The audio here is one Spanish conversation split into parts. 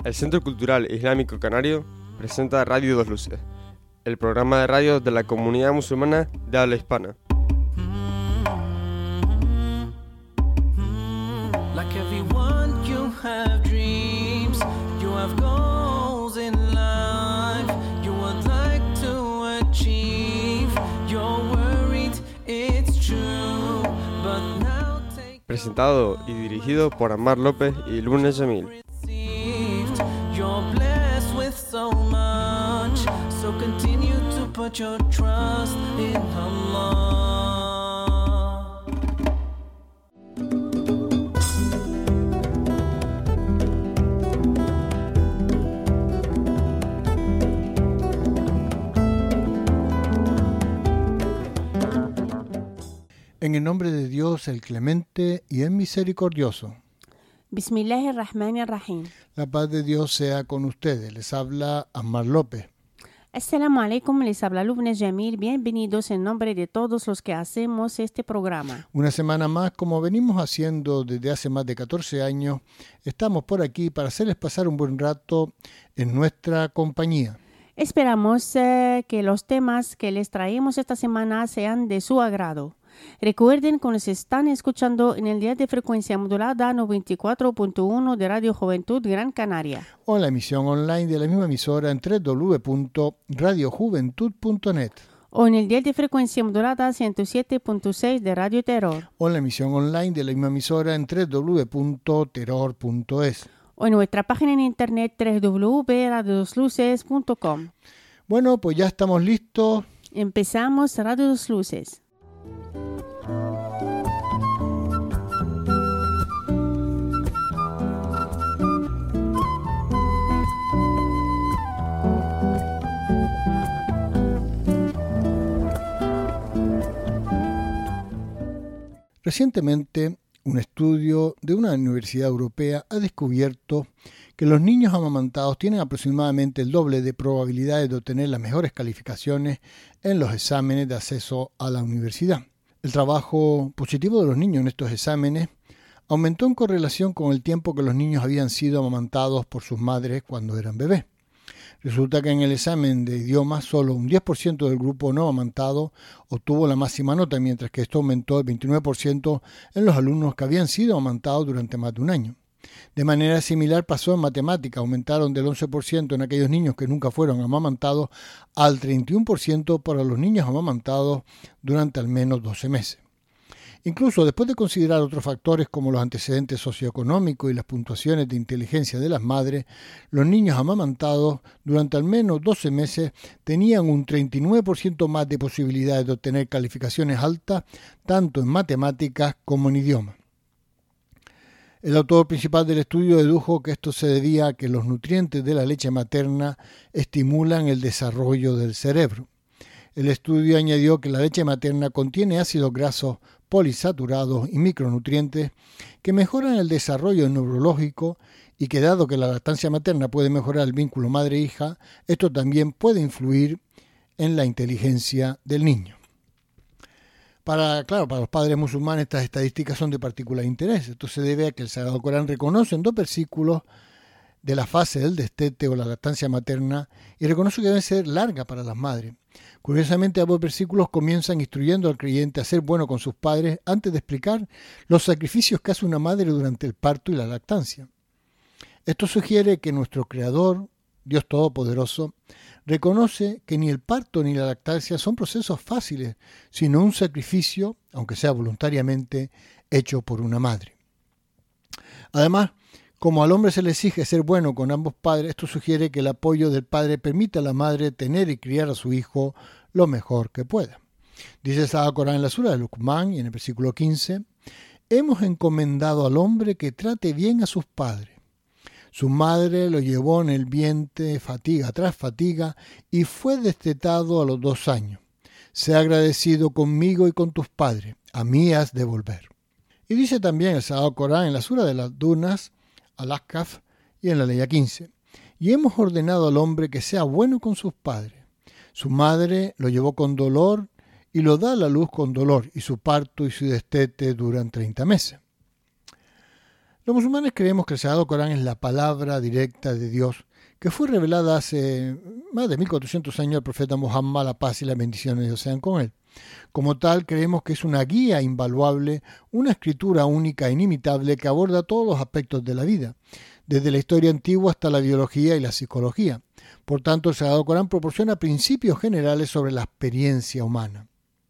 El Centro Cultural Islámico Canario presenta Radio Dos Luces, el programa de radio de la comunidad musulmana de habla hispana. Like everyone, you have dreams, you have goals in life, you would like to achieve, you're worried, it's true, but now take Presentado y dirigido por Ammar López y Luna Jamil. received, you're blessed with so much, so continue to put your trust in Allah. En el nombre de Dios, el clemente y el misericordioso. Bismillahirrahmanirrahim. La paz de Dios sea con ustedes. Les habla Ammar López. Assalamu alaikum, les habla Lubna Jamil. Bienvenidos en nombre de todos los que hacemos este programa. Una semana más, como venimos haciendo desde hace más de 14 años, estamos por aquí para hacerles pasar un buen rato en nuestra compañía. Esperamos que los temas que les traemos esta semana sean de su agrado. Recuerden que nos están escuchando en el día de frecuencia modulada 94.1 de Radio Juventud Gran Canaria. O en la emisión online de la misma emisora en www.radiojuventud.net. O en el día de frecuencia modulada 107.6 de Radio Terror. O en la emisión online de la misma emisora en www.terror.es. O en nuestra página en internet www.radiodosluces.com. Bueno, pues ya estamos listos. Empezamos Radio Dos Luces. Recientemente, un estudio de una universidad europea ha descubierto que los niños amamantados tienen aproximadamente el doble de probabilidades de obtener las mejores calificaciones en los exámenes de acceso a la universidad. El trabajo positivo de los niños en estos exámenes aumentó en correlación con el tiempo que los niños habían sido amamantados por sus madres cuando eran bebés. Resulta que en el examen de idiomas solo un 10% del grupo no amamantado obtuvo la máxima nota, mientras que esto aumentó el 29% en los alumnos que habían sido amamantados durante más de un año. De manera similar pasó en matemática, aumentaron del 11% en aquellos niños que nunca fueron amamantados al 31% para los niños amamantados durante al menos 12 meses. Incluso después de considerar otros factores como los antecedentes socioeconómicos y las puntuaciones de inteligencia de las madres, los niños amamantados durante al menos 12 meses tenían un 39% más de posibilidades de obtener calificaciones altas, tanto en matemáticas como en idiomas. El autor principal del estudio dedujo que esto se debía a que los nutrientes de la leche materna estimulan el desarrollo del cerebro. El estudio añadió que la leche materna contiene ácidos grasos polisaturados y micronutrientes que mejoran el desarrollo neurológico y que, dado que la lactancia materna puede mejorar el vínculo madre-hija, esto también puede influir en la inteligencia del niño. Para los padres musulmanes estas estadísticas son de particular interés. Esto se debe a que el Sagrado Corán reconoce en 2 versículos de la fase del destete o la lactancia materna y reconoce que debe ser larga para las madres. Curiosamente, ambos versículos comienzan instruyendo al creyente a ser bueno con sus padres antes de explicar los sacrificios que hace una madre durante el parto y la lactancia. Esto sugiere que nuestro Creador, Dios Todopoderoso, reconoce que ni el parto ni la lactancia son procesos fáciles, sino un sacrificio, aunque sea voluntariamente, hecho por una madre. Además, como al hombre se le exige ser bueno con ambos padres, esto sugiere que el apoyo del padre permite a la madre tener y criar a su hijo lo mejor que pueda. Dice el Sagrado Corán en la sura de Luqman y en el versículo 15, «Hemos encomendado al hombre que trate bien a sus padres. Su madre lo llevó en el vientre fatiga tras fatiga y fue destetado a los 2 años. Sé agradecido conmigo y con tus padres. A mí has de volver». Y dice también el Sagrado Corán en la sura de las Dunas, Al-Ahqaf y en la ley 15. «Y hemos ordenado al hombre que sea bueno con sus padres. Su madre lo llevó con dolor y lo da a la luz con dolor, y su parto y su destete duran 30 meses. Los musulmanes creemos que el Sagrado Corán es la palabra directa de Dios, que fue revelada hace más de 1400 años al profeta Muhammad, la paz y las bendiciones de Dios sean con él. Como tal, creemos que es una guía invaluable, una escritura única e inimitable que aborda todos los aspectos de la vida, desde la historia antigua hasta la biología y la psicología. Por tanto, el Sagrado Corán proporciona principios generales sobre la experiencia humana.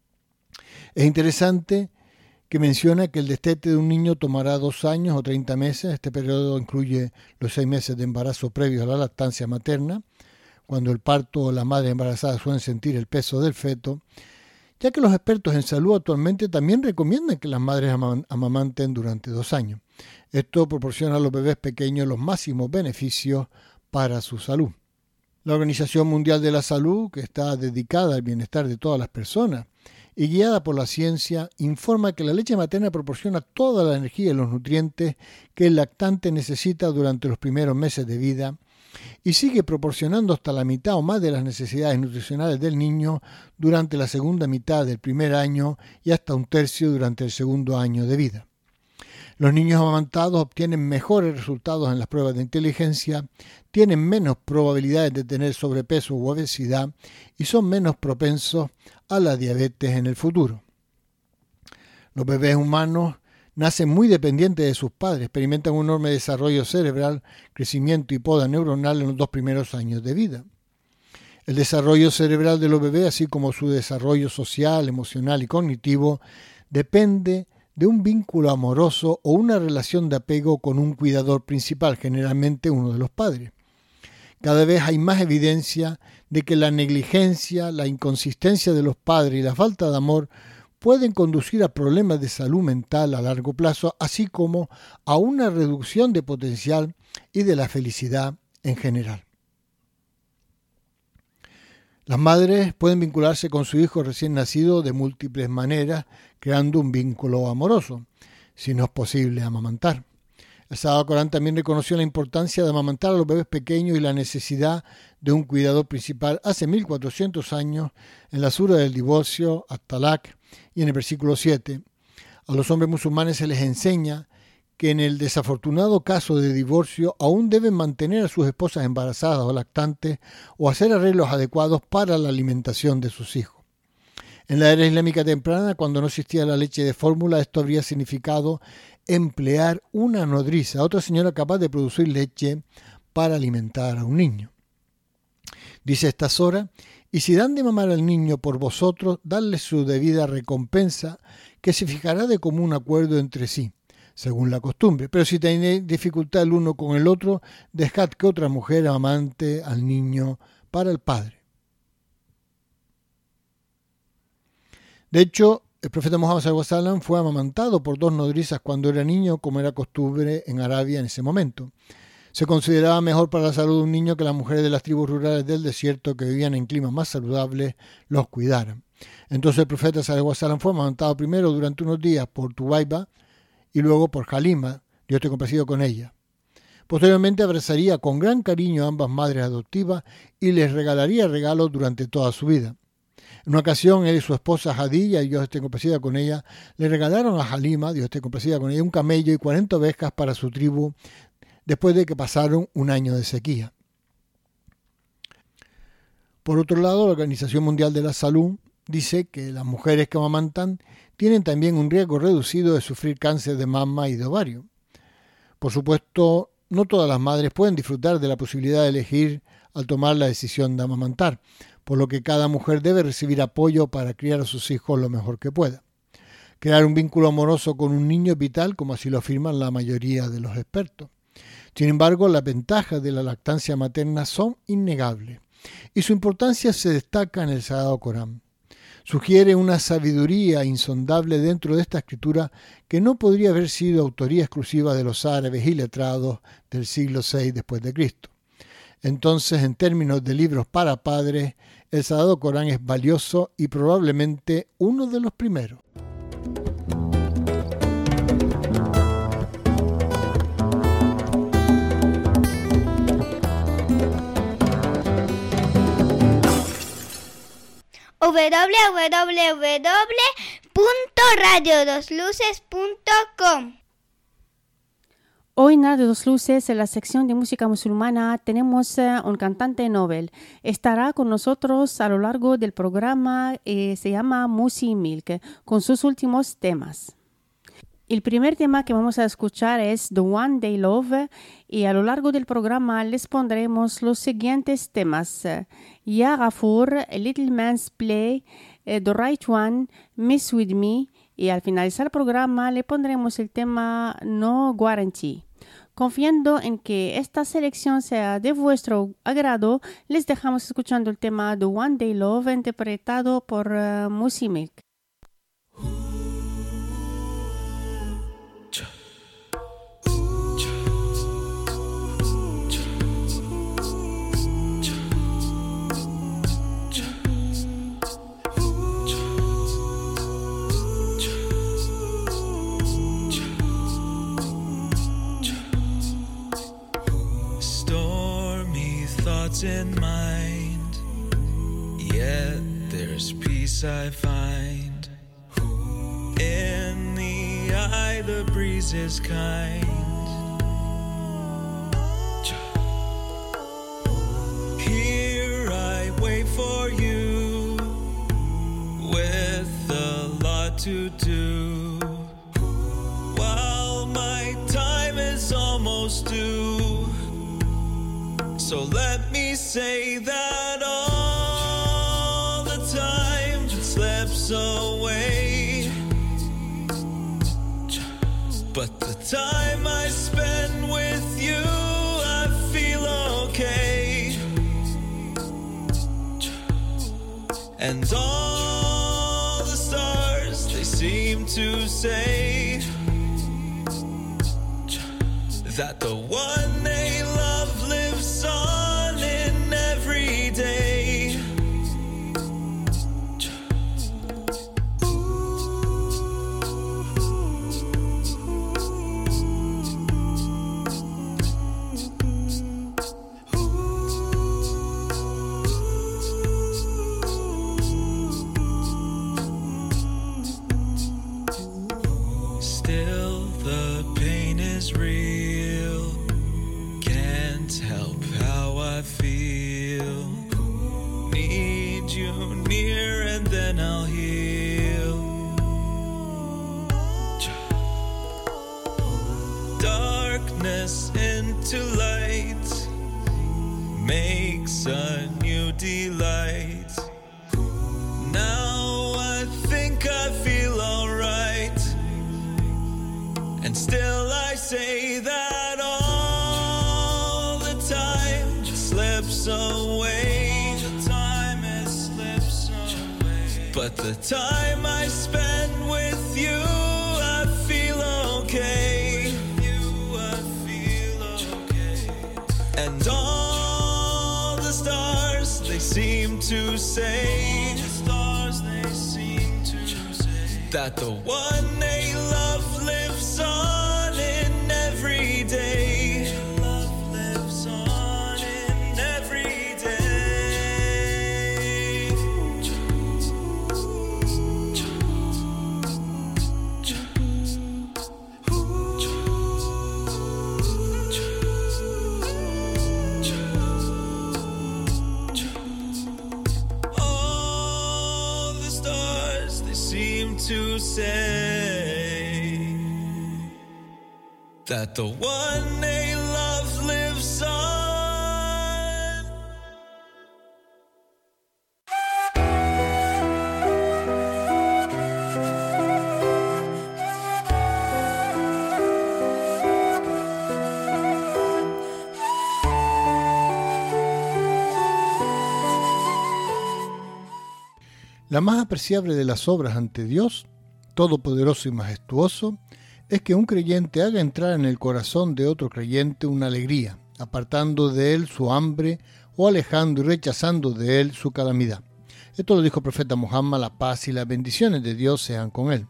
Es interesante que menciona que el destete de un niño tomará 2 años o 30 meses. Este periodo incluye los 6 meses de embarazo previos a la lactancia materna, cuando el parto o la madre embarazada suelen sentir el peso del feto, ya que los expertos en salud actualmente también recomiendan que las madres amamanten durante 2 años. Esto proporciona a los bebés pequeños los máximos beneficios para su salud. La Organización Mundial de la Salud, que está dedicada al bienestar de todas las personas y guiada por la ciencia, informa que la leche materna proporciona toda la energía y los nutrientes que el lactante necesita durante los primeros meses de vida y sigue proporcionando hasta la mitad o más de las necesidades nutricionales del niño durante la segunda mitad del primer año y hasta 1/3 durante el segundo año de vida. Los niños amamantados obtienen mejores resultados en las pruebas de inteligencia, tienen menos probabilidades de tener sobrepeso u obesidad y son menos propensos a la diabetes en el futuro. Los bebés humanos nacen muy dependientes de sus padres, experimentan un enorme desarrollo cerebral, crecimiento y poda neuronal en los 2 primeros años de vida. El desarrollo cerebral de los bebés, así como su desarrollo social, emocional y cognitivo, depende de un vínculo amoroso o una relación de apego con un cuidador principal, generalmente uno de los padres. Cada vez hay más evidencia de que la negligencia, la inconsistencia de los padres y la falta de amor pueden conducir a problemas de salud mental a largo plazo, así como a una reducción de potencial y de la felicidad en general. Las madres pueden vincularse con su hijo recién nacido de múltiples maneras, creando un vínculo amoroso, si no es posible amamantar. El Sagrado Corán también reconoció la importancia de amamantar a los bebés pequeños y la necesidad de un cuidador principal hace 1400 años en la sura del divorcio, At-Talaq, y en el versículo 7. A los hombres musulmanes se les enseña que en el desafortunado caso de divorcio aún deben mantener a sus esposas embarazadas o lactantes o hacer arreglos adecuados para la alimentación de sus hijos. En la era islámica temprana, cuando no existía la leche de fórmula, esto habría significado emplear una nodriza, otra señora capaz de producir leche para alimentar a un niño. Dice esta sura: y si dan de mamar al niño por vosotros, dadle su debida recompensa, que se fijará de común acuerdo entre sí, según la costumbre. Pero si tenéis dificultad el uno con el otro, dejad que otra mujer amante al niño para el padre. De hecho, el profeta Muhammad sallallahu alaihi wasallam fue amamantado por 2 nodrizas cuando era niño, como era costumbre en Arabia en ese momento. Se consideraba mejor para la salud de un niño que las mujeres de las tribus rurales del desierto que vivían en climas más saludables los cuidaran. Entonces el profeta sallallahu alaihi wasallam fue amamantado primero durante unos días por Tuwaiba y luego por Halima, Dios esté complacido con ella. Posteriormente abrazaría con gran cariño a ambas madres adoptivas y les regalaría regalos durante toda su vida. En una ocasión, él y su esposa Hadilla, y Dios esté complacida con ella, le regalaron a Halima, Dios esté complacida con ella, un camello y 40 ovejas para su tribu, después de que pasaron un año de sequía. Por otro lado, la Organización Mundial de la Salud dice que las mujeres que amamantan tienen también un riesgo reducido de sufrir cáncer de mama y de ovario. Por supuesto, no todas las madres pueden disfrutar de la posibilidad de elegir al tomar la decisión de amamantar, por lo que cada mujer debe recibir apoyo para criar a sus hijos lo mejor que pueda. Crear un vínculo amoroso con un niño es vital, como así lo afirman la mayoría de los expertos. Sin embargo, las ventajas de la lactancia materna son innegables y su importancia se destaca en el Sagrado Corán. Sugiere una sabiduría insondable dentro de esta escritura que no podría haber sido autoría exclusiva de los árabes iletrados del siglo VI después de Cristo. Entonces, en términos de libros para padres, el Sagrado Corán es valioso y probablemente uno de los primeros. www.radiodosluces.com. Hoy en Radio Dos Luces, en la sección de música musulmana, tenemos un cantante Nobel. Estará con nosotros a lo largo del programa, se llama Musi Milk, con sus últimos temas. El primer tema que vamos a escuchar es The One They Love, y a lo largo del programa les pondremos los siguientes temas: Ya Ghafur, Little Man's Play, The Right One, Miss With Me, y al finalizar el programa le pondremos el tema No Guarantee. Confiando en que esta selección sea de vuestro agrado, les dejamos escuchando el tema The One They Love, interpretado por Musi Milk. In mind, yet there's peace I find. In the eye the breeze is kind. Here I wait for you with a lot to do, while my time is almost due. So let me say that all the time slips away, but the time I spend with you, I feel okay. And all the stars, they seem to say that the one they love lives on in every day. Still the pain is real, can't help how I feel. Need you near and then I'll heal. Darkness into light makes a new delight. Now I think I feel alright, and still I say that all the time just slips away. The time it slips away, but the time I spend with you, I feel okay. With you, I feel okay. And all the stars, they seem to say, the stars, they seem to say that the one they love lives on in every day. Love lives on in every day. All the stars, they seem to say that the one they love lives on. La más apreciable de las obras ante Dios, todopoderoso y majestuoso, es que un creyente haga entrar en el corazón de otro creyente una alegría, apartando de él su hambre o alejando y rechazando de él su calamidad. Esto lo dijo el profeta Muhammad, la paz y las bendiciones de Dios sean con él.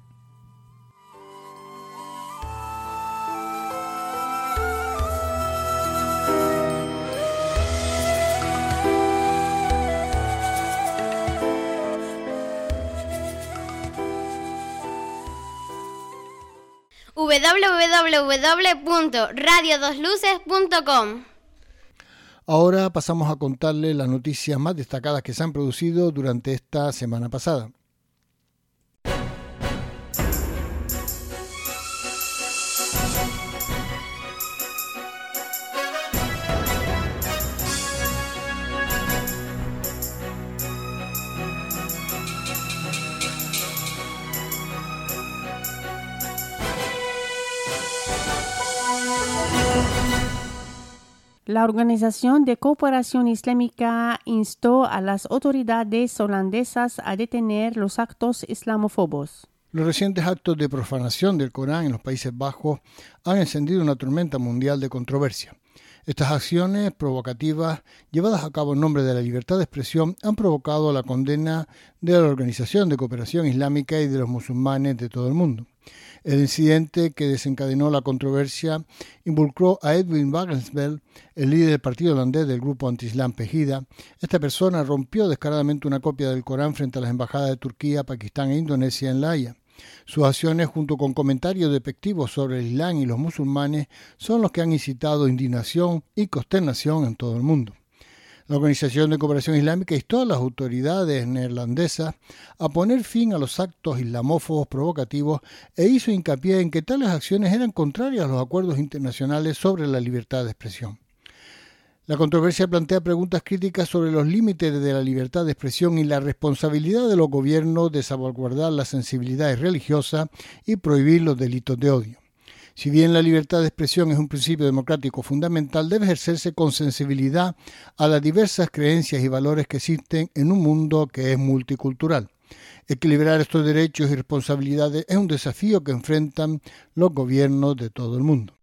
www.radio2luces.com. Ahora pasamos a contarles las noticias más destacadas que se han producido durante esta semana pasada. La Organización de Cooperación Islámica instó a las autoridades holandesas a detener los actos islamófobos. Los recientes actos de profanación del Corán en los Países Bajos han encendido una tormenta mundial de controversia. Estas acciones provocativas, llevadas a cabo en nombre de la libertad de expresión, han provocado la condena de la Organización de Cooperación Islámica y de los musulmanes de todo el mundo. El incidente que desencadenó la controversia involucró a Edwin Wagensberg, el líder del partido holandés del grupo anti-islam Pegida. Esta persona rompió descaradamente una copia del Corán frente a las embajadas de Turquía, Pakistán e Indonesia en La Haya. Sus acciones, junto con comentarios despectivos sobre el Islam y los musulmanes, son los que han incitado indignación y consternación en todo el mundo. La Organización de Cooperación Islámica instó a las autoridades neerlandesas a poner fin a los actos islamófobos provocativos e hizo hincapié en que tales acciones eran contrarias a los acuerdos internacionales sobre la libertad de expresión. La controversia plantea preguntas críticas sobre los límites de la libertad de expresión y la responsabilidad de los gobiernos de salvaguardar las sensibilidades religiosas y prohibir los delitos de odio. Si bien la libertad de expresión es un principio democrático fundamental, debe ejercerse con sensibilidad a las diversas creencias y valores que existen en un mundo que es multicultural. Equilibrar estos derechos y responsabilidades es un desafío que enfrentan los gobiernos de todo el mundo.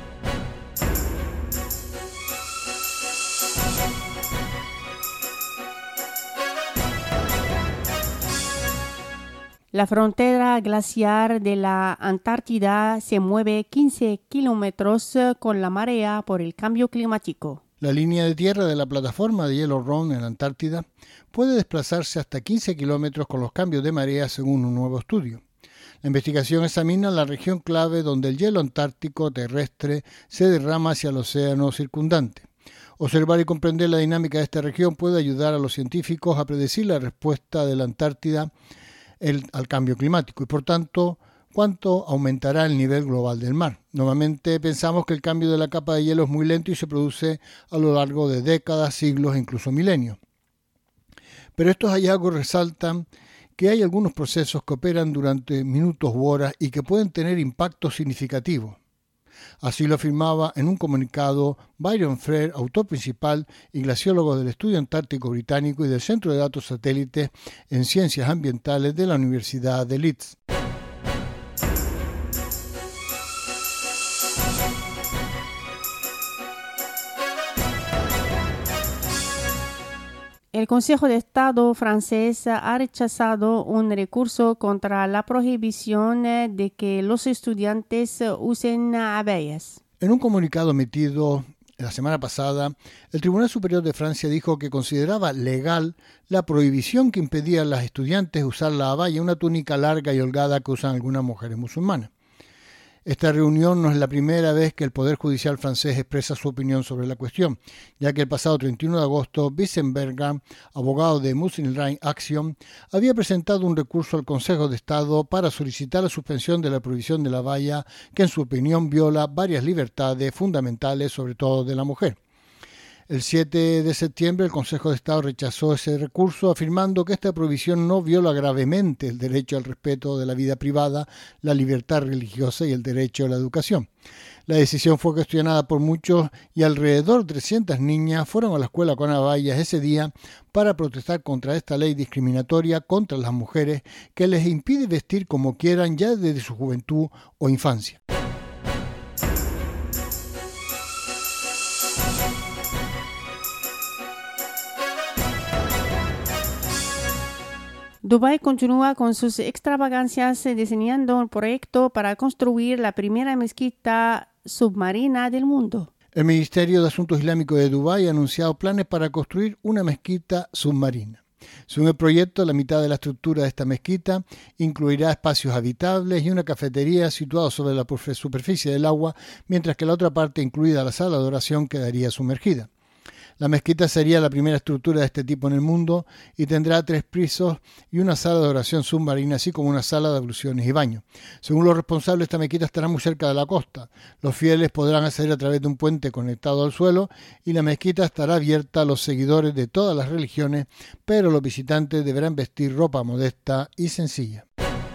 La frontera glaciar de la Antártida se mueve 15 kilómetros con la marea por el cambio climático. La línea de tierra de la plataforma de hielo Round en la Antártida puede desplazarse hasta 15 kilómetros con los cambios de marea según un nuevo estudio. La investigación examina la región clave donde el hielo antártico terrestre se derrama hacia el océano circundante. Observar y comprender la dinámica de esta región puede ayudar a los científicos a predecir la respuesta de la Antártida al cambio climático y, por tanto, cuánto aumentará el nivel global del mar. Normalmente pensamos que el cambio de la capa de hielo es muy lento y se produce a lo largo de décadas, siglos e incluso milenios. Pero estos hallazgos resaltan que hay algunos procesos que operan durante minutos u horas y que pueden tener impactos significativos. Así lo afirmaba en un comunicado Byron Frere, autor principal y glaciólogo del Estudio Antártico Británico y del Centro de Datos Satélites en Ciencias Ambientales de la Universidad de Leeds. El Consejo de Estado francés ha rechazado un recurso contra la prohibición de que los estudiantes usen abayas. En un comunicado emitido la semana pasada, el Tribunal Superior de Francia dijo que consideraba legal la prohibición que impedía a las estudiantes usar la abaya, una túnica larga y holgada que usan algunas mujeres musulmanas. Esta reunión no es la primera vez que el Poder Judicial francés expresa su opinión sobre la cuestión, ya que el pasado 31 de agosto, Wiesenberger, abogado de Muslim Rights Action, había presentado un recurso al Consejo de Estado para solicitar la suspensión de la prohibición de la abaya, que en su opinión viola varias libertades fundamentales, sobre todo de la mujer. El 7 de septiembre el Consejo de Estado rechazó ese recurso afirmando que esta prohibición no viola gravemente el derecho al respeto de la vida privada, la libertad religiosa y el derecho a la educación. La decisión fue cuestionada por muchos y alrededor de 300 niñas fueron a la escuela con abayas ese día para protestar contra esta ley discriminatoria contra las mujeres que les impide vestir como quieran ya desde su juventud o infancia. Dubái continúa con sus extravagancias diseñando un proyecto para construir la primera mezquita submarina del mundo. El Ministerio de Asuntos Islámicos de Dubái ha anunciado planes para construir una mezquita submarina. Según el proyecto, la mitad de la estructura de esta mezquita incluirá espacios habitables y una cafetería situada sobre la superficie del agua, mientras que la otra parte, incluida la sala de oración, quedaría sumergida. La mezquita sería la primera estructura de este tipo en el mundo y tendrá 3 pisos y una sala de oración submarina, así como una sala de abluciones y baños. Según los responsables, esta mezquita estará muy cerca de la costa. Los fieles podrán acceder a través de un puente conectado al suelo y la mezquita estará abierta a los seguidores de todas las religiones, pero los visitantes deberán vestir ropa modesta y sencilla.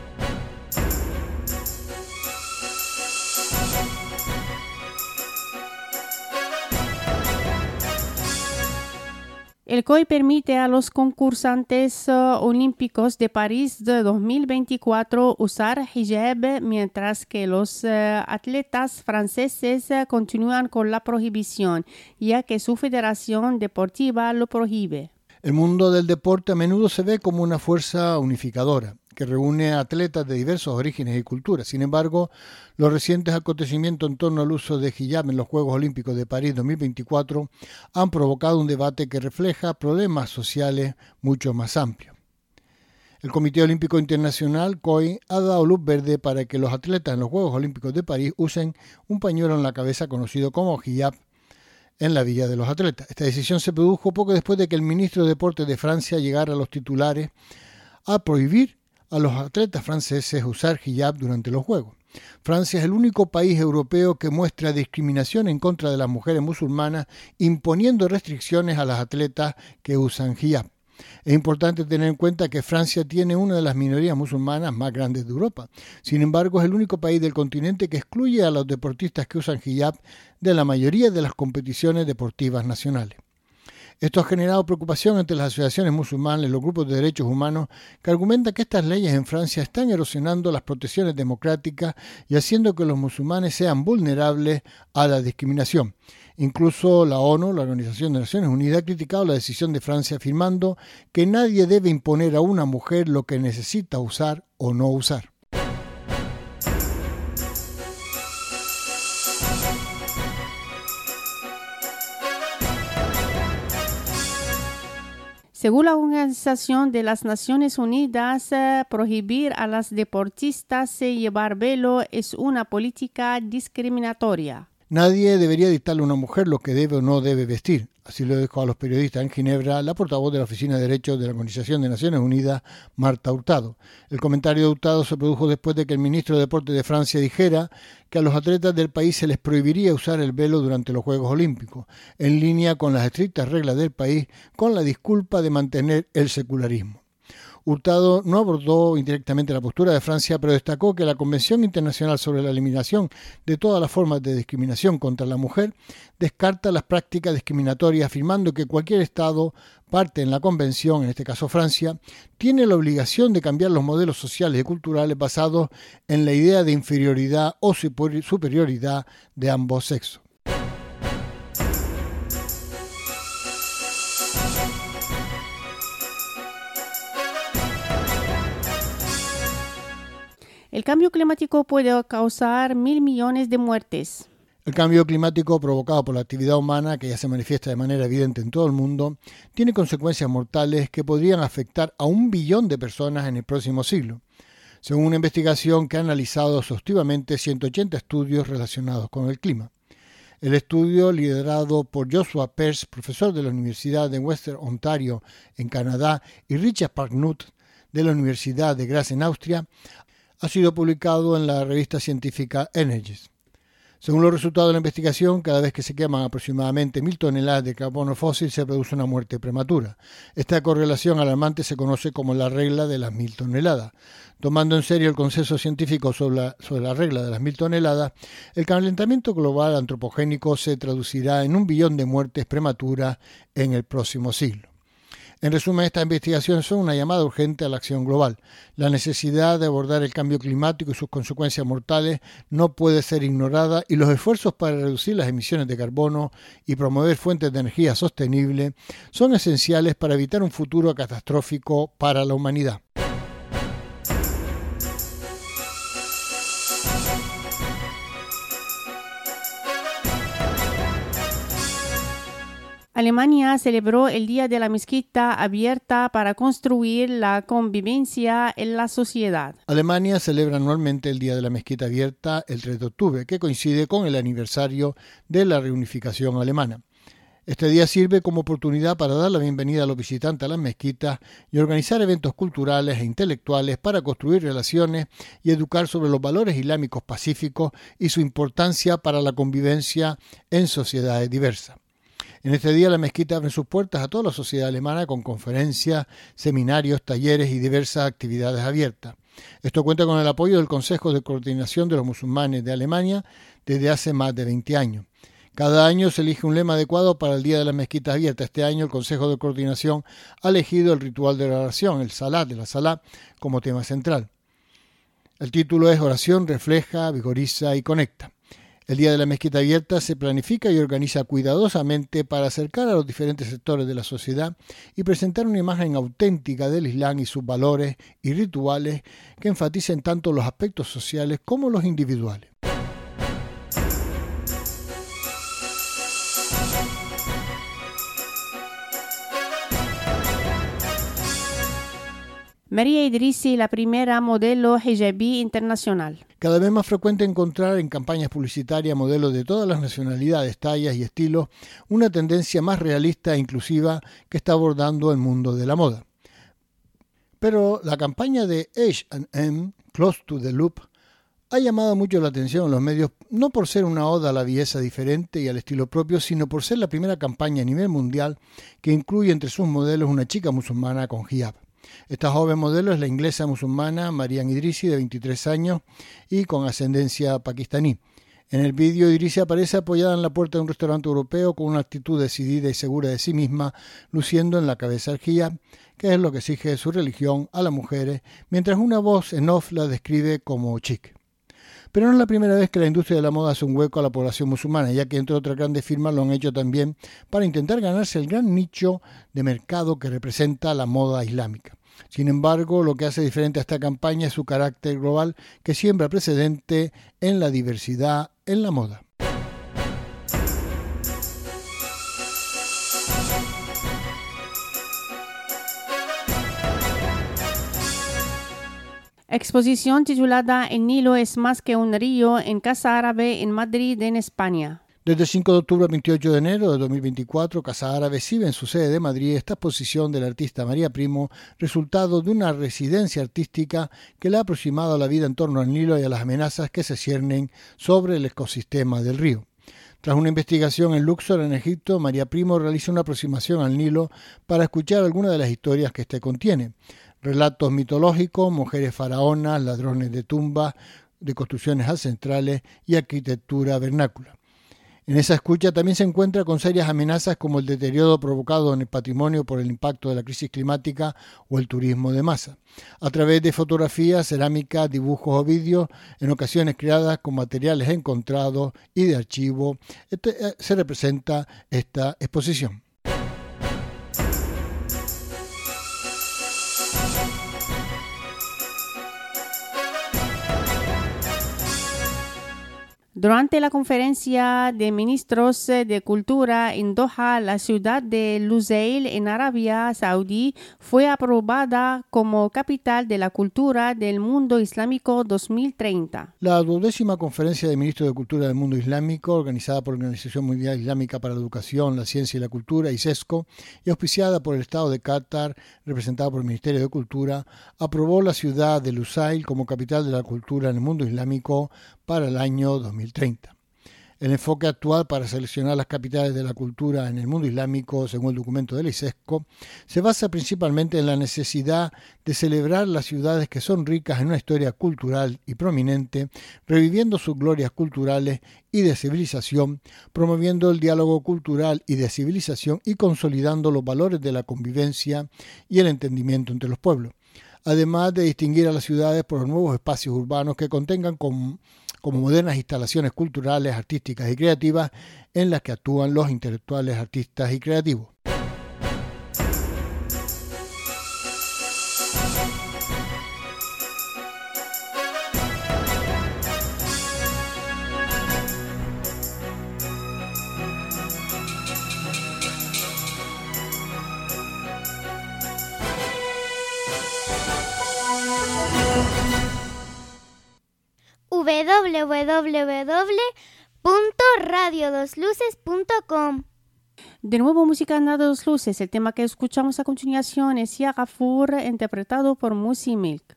El COI permite a los concursantes olímpicos de París de 2024 usar hijab, mientras que los atletas franceses continúan con la prohibición, ya que su federación deportiva lo prohíbe. El mundo del deporte a menudo se ve como una fuerza unificadora que reúne a atletas de diversos orígenes y culturas. Sin embargo, los recientes acontecimientos en torno al uso de hijab en los Juegos Olímpicos de París 2024 han provocado un debate que refleja problemas sociales mucho más amplios. El Comité Olímpico Internacional, COI, ha dado luz verde para que los atletas en los Juegos Olímpicos de París usen un pañuelo en la cabeza conocido como hijab en la Villa de los Atletas. Esta decisión se produjo poco después de que el ministro de Deportes de Francia llegara a los titulares a prohibir a los atletas franceses usar hijab durante los Juegos. Francia es el único país europeo que muestra discriminación en contra de las mujeres musulmanas, imponiendo restricciones a las atletas que usan hijab. Es importante tener en cuenta que Francia tiene una de las minorías musulmanas más grandes de Europa. Sin embargo, es el único país del continente que excluye a los deportistas que usan hijab de la mayoría de las competiciones deportivas nacionales. Esto ha generado preocupación entre las asociaciones musulmanas y los grupos de derechos humanos que argumentan que estas leyes en Francia están erosionando las protecciones democráticas y haciendo que los musulmanes sean vulnerables a la discriminación. Incluso la ONU, la Organización de Naciones Unidas, ha criticado la decisión de Francia afirmando que nadie debe imponer a una mujer lo que necesita usar o no usar. Según la Organización de las Naciones Unidas, prohibir a las deportistas llevar velo es una política discriminatoria. Nadie debería dictarle a una mujer lo que debe o no debe vestir. Así lo dijo a los periodistas en Ginebra la portavoz de la Oficina de Derechos de la Organización de Naciones Unidas, Marta Hurtado. El comentario de Hurtado se produjo después de que el ministro de Deportes de Francia dijera que a los atletas del país se les prohibiría usar el velo durante los Juegos Olímpicos, en línea con las estrictas reglas del país, con la disculpa de mantener el secularismo. Hurtado no abordó indirectamente la postura de Francia, pero destacó que la Convención Internacional sobre la Eliminación de todas las formas de discriminación contra la mujer descarta las prácticas discriminatorias, afirmando que cualquier Estado parte en la Convención, en este caso Francia, tiene la obligación de cambiar los modelos sociales y culturales basados en la idea de inferioridad o superioridad de ambos sexos. El cambio climático puede causar 1.000 millones de muertes. El cambio climático provocado por la actividad humana, que ya se manifiesta de manera evidente en todo el mundo, tiene consecuencias mortales que podrían afectar a 1 billón de personas en el próximo siglo, según una investigación que ha analizado exhaustivamente 180 estudios relacionados con el clima. El estudio, liderado por Joshua Pearce, profesor de la Universidad de Western Ontario en Canadá, y Richard Parknut, de la Universidad de Graz en Austria, ha sido publicado en la revista científica Energies. Según los resultados de la investigación, cada vez que se queman aproximadamente 1.000 toneladas de carbono fósil se produce una muerte prematura. Esta correlación alarmante se conoce como la regla de las 1.000 toneladas. Tomando en serio el consenso científico sobre la regla de las 1.000 toneladas, el calentamiento global antropogénico se traducirá en 1 billón de muertes prematuras en el próximo siglo. En resumen, estas investigaciones son una llamada urgente a la acción global. La necesidad de abordar el cambio climático y sus consecuencias mortales no puede ser ignorada y los esfuerzos para reducir las emisiones de carbono y promover fuentes de energía sostenible son esenciales para evitar un futuro catastrófico para la humanidad. Alemania celebró el Día de la Mezquita Abierta para construir la convivencia en la sociedad. Alemania celebra anualmente el Día de la Mezquita Abierta el 3 de octubre, que coincide con el aniversario de la reunificación alemana. Este día sirve como oportunidad para dar la bienvenida a los visitantes a las mezquitas y organizar eventos culturales e intelectuales para construir relaciones y educar sobre los valores islámicos pacíficos y su importancia para la convivencia en sociedades diversas. En este día la mezquita abre sus puertas a toda la sociedad alemana con conferencias, seminarios, talleres y diversas actividades abiertas. Esto cuenta con el apoyo del Consejo de Coordinación de los Musulmanes de Alemania desde hace más de 20 años. Cada año se elige un lema adecuado para el Día de las Mezquitas Abiertas. Este año el Consejo de Coordinación ha elegido el ritual de la oración, el Salat de la Salat, como tema central. El título es Oración refleja, vigoriza y conecta. El Día de la Mezquita Abierta se planifica y organiza cuidadosamente para acercar a los diferentes sectores de la sociedad y presentar una imagen auténtica del Islam y sus valores y rituales que enfaticen tanto los aspectos sociales como los individuales. María Idrissi, la primera modelo hijabí internacional. Cada vez más frecuente encontrar en campañas publicitarias modelos de todas las nacionalidades, tallas y estilos, una tendencia más realista e inclusiva que está abordando el mundo de la moda. Pero la campaña de H&M, Close to the Loop, ha llamado mucho la atención en los medios, no por ser una oda a la belleza diferente y al estilo propio, sino por ser la primera campaña a nivel mundial que incluye entre sus modelos una chica musulmana con hijab. Esta joven modelo es la inglesa musulmana Mariam Idrissi, de 23 años y con ascendencia pakistaní. En el vídeo, Idrissi aparece apoyada en la puerta de un restaurante europeo con una actitud decidida y segura de sí misma, luciendo en la cabeza el hijab, que es lo que exige su religión a las mujeres, mientras una voz en off la describe como chic. Pero no es la primera vez que la industria de la moda hace un hueco a la población musulmana, ya que entre otras grandes firmas lo han hecho también para intentar ganarse el gran nicho de mercado que representa la moda islámica. Sin embargo, lo que hace diferente a esta campaña es su carácter global que siembra precedente en la diversidad en la moda. Exposición titulada El Nilo es más que un río en Casa Árabe en Madrid, en España. Desde el 5 de octubre al 28 de enero de 2024, Casa Árabe exhibe en su sede de Madrid esta exposición del artista María Primo, resultado de una residencia artística que le ha aproximado a la vida en torno al Nilo y a las amenazas que se ciernen sobre el ecosistema del río. Tras una investigación en Luxor, en Egipto, María Primo realiza una aproximación al Nilo para escuchar algunas de las historias que éste contiene. Relatos mitológicos, mujeres faraonas, ladrones de tumbas, de construcciones ancestrales y arquitectura vernácula. En esa escucha también se encuentra con serias amenazas como el deterioro provocado en el patrimonio por el impacto de la crisis climática o el turismo de masa. A través de fotografías, cerámica, dibujos o vídeos, en ocasiones creadas con materiales encontrados y de archivo, se representa esta exposición. Durante la conferencia de ministros de Cultura en Doha, la ciudad de Lusail, en Arabia Saudí, fue aprobada como capital de la cultura del mundo islámico 2030. La 12ª Conferencia de Ministros de Cultura del Mundo Islámico, organizada por la Organización Mundial Islámica para la Educación, la Ciencia y la Cultura, ISESCO, y auspiciada por el Estado de Qatar, representado por el Ministerio de Cultura, aprobó la ciudad de Lusail como capital de la cultura en el mundo islámico para el año 2030. El enfoque actual para seleccionar las capitales de la cultura en el mundo islámico, según el documento del ISESCO, se basa principalmente en la necesidad de celebrar las ciudades que son ricas en una historia cultural y prominente, reviviendo sus glorias culturales y de civilización, promoviendo el diálogo cultural y de civilización y consolidando los valores de la convivencia y el entendimiento entre los pueblos, además de distinguir a las ciudades por los nuevos espacios urbanos que contengan como modernas instalaciones culturales, artísticas y creativas en las que actúan los intelectuales, artistas y creativos. www.radiodosluces.com. De nuevo, música en Radio Dos Luces. El tema que escuchamos a continuación es Ya Gafur, interpretado por Musi Milk.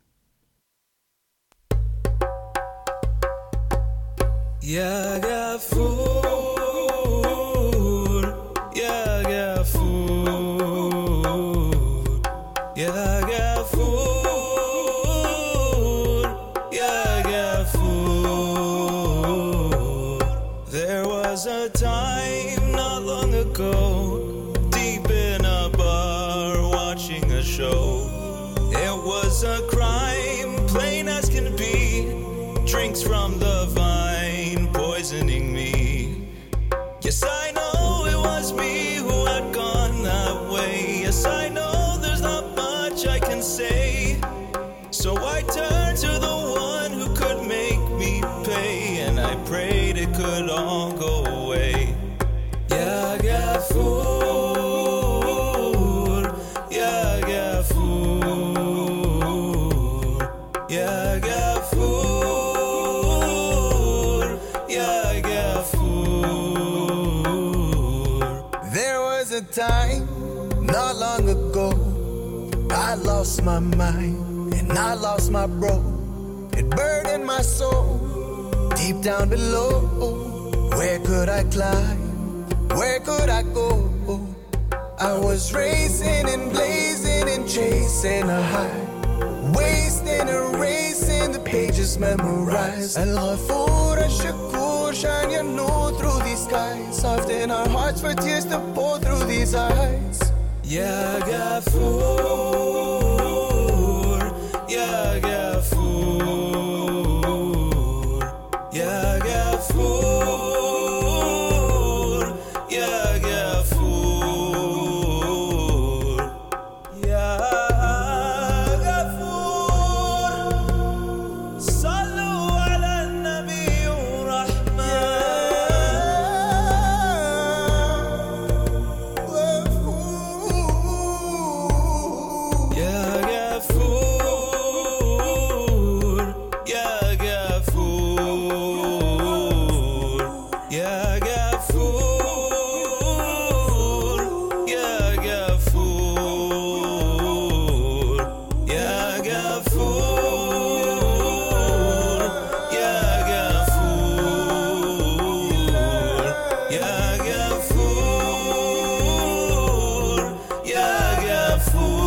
Ya Gafur, Ya Gafur, Ya Gafur, Ya Gafur. There was a time not long ago, deep in a bar watching a show. It was a crime, plain as can be. Drinks from the vine poisoning me. Yes, I know it was me who had gone that way. Yes, I know there's not much I can say. So I turned to the one who could make me pay, and I prayed it could all go away. Ya Gafur, Ya Gafur, Ya Gafur, Ya Gafur. There was a time not long ago, I lost my mind and I lost my bro. It burned in my soul, deep down below. Where could I climb? Where could I go? I was racing and blazing and chasing a high, wasting, erasing the pages memorized. Al-Ghafur, Al-Shakur, shine your nur through these skies. Soften our hearts for tears to pour through these eyes. Ya Gafur, Ya Gafur, Ya Gafur, Ya Gafur, Ya Gafur. Sallu ala al-Nabi Rahman. Ya Gafur, Ya Gafur, Ya Gafur, Ya Gafur, Ya Gafur, Ya Gafur, Ya Gafur, Ya Gafur.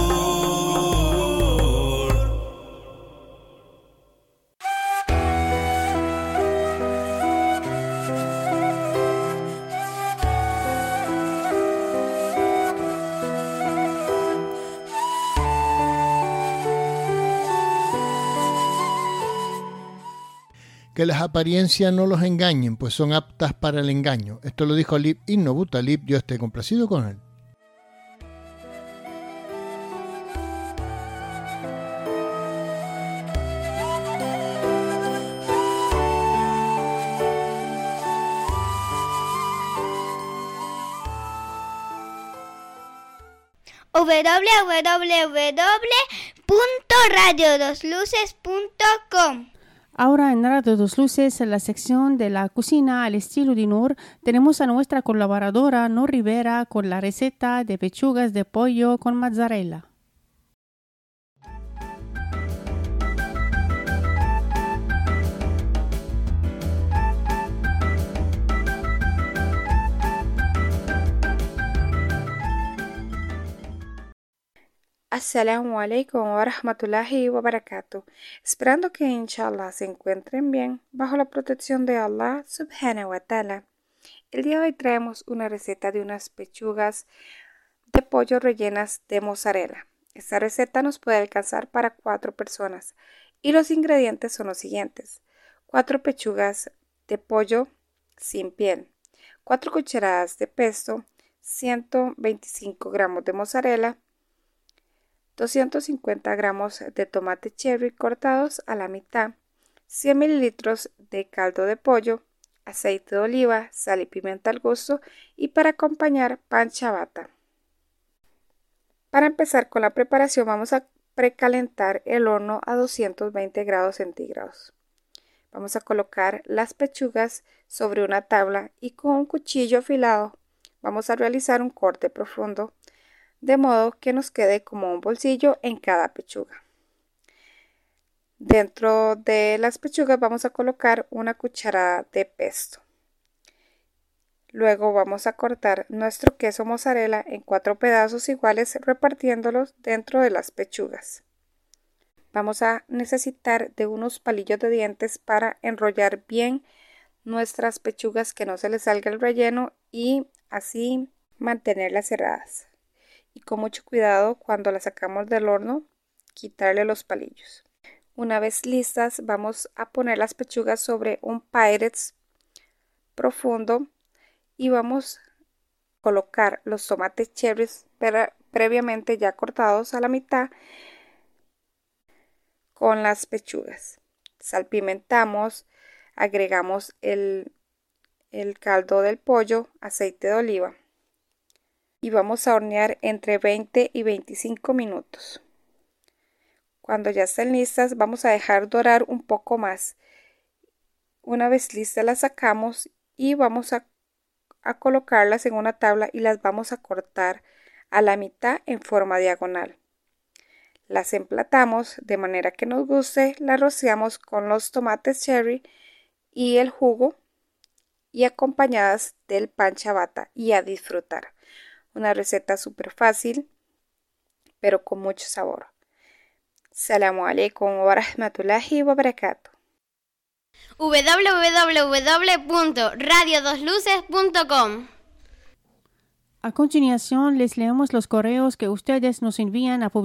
Que las apariencias no los engañen, pues son aptas para el engaño. Esto lo dijo Alip Ibn Abu Talib, yo estoy complacido con él. www.radiodosluces.com. Ahora en Radio Dos Luces, en la sección de la cocina al estilo de Nur, tenemos a nuestra colaboradora Nur Rivera con la receta de pechugas de pollo con mozzarella. Assalamu alaikum wa rahmatullahi wa barakatuh. Esperando que inshallah se encuentren bien bajo la protección de Allah subhanahu wa ta'ala. El día de hoy traemos una receta de unas pechugas de pollo rellenas de mozzarella. Esta receta nos puede alcanzar para 4 personas y los ingredientes son los siguientes: 4 pechugas de pollo sin piel, 4 cucharadas de pesto, 125 gramos de mozzarella, 250 gramos de tomate cherry cortados a la mitad, 100 mililitros de caldo de pollo, aceite de oliva, sal y pimienta al gusto y para acompañar pan ciabatta. Para empezar con la preparación vamos a precalentar el horno a 220 grados centígrados. Vamos a colocar las pechugas sobre una tabla y con un cuchillo afilado vamos a realizar un corte profundo, de modo que nos quede como un bolsillo en cada pechuga. Dentro de las pechugas vamos a colocar una cucharada de pesto. Luego vamos a cortar nuestro queso mozzarella en 4 pedazos iguales, repartiéndolos dentro de las pechugas. Vamos a necesitar de unos palillos de dientes para enrollar bien nuestras pechugas, que no se les salga el relleno y así mantenerlas cerradas. Y con mucho cuidado, cuando las sacamos del horno, quitarle los palillos. Una vez listas, vamos a poner las pechugas sobre un Pyrex profundo y vamos a colocar los tomates cherries previamente ya cortados a la mitad con las pechugas. Salpimentamos, agregamos el caldo del pollo, aceite de oliva y vamos a hornear entre 20 y 25 minutos. Cuando ya estén listas, vamos a dejar dorar un poco más. Una vez listas, las sacamos y vamos a colocarlas en una tabla y las vamos a cortar a la mitad en forma diagonal. Las emplatamos de manera que nos guste, las rociamos con los tomates cherry y el jugo y acompañadas del pan ciabatta y a disfrutar. Una receta súper fácil, pero con mucho sabor. Assalamu alaikum wa rahmatullahi wa barakatuh. www.radio2luces.com. A continuación, les leemos los correos que ustedes nos envían a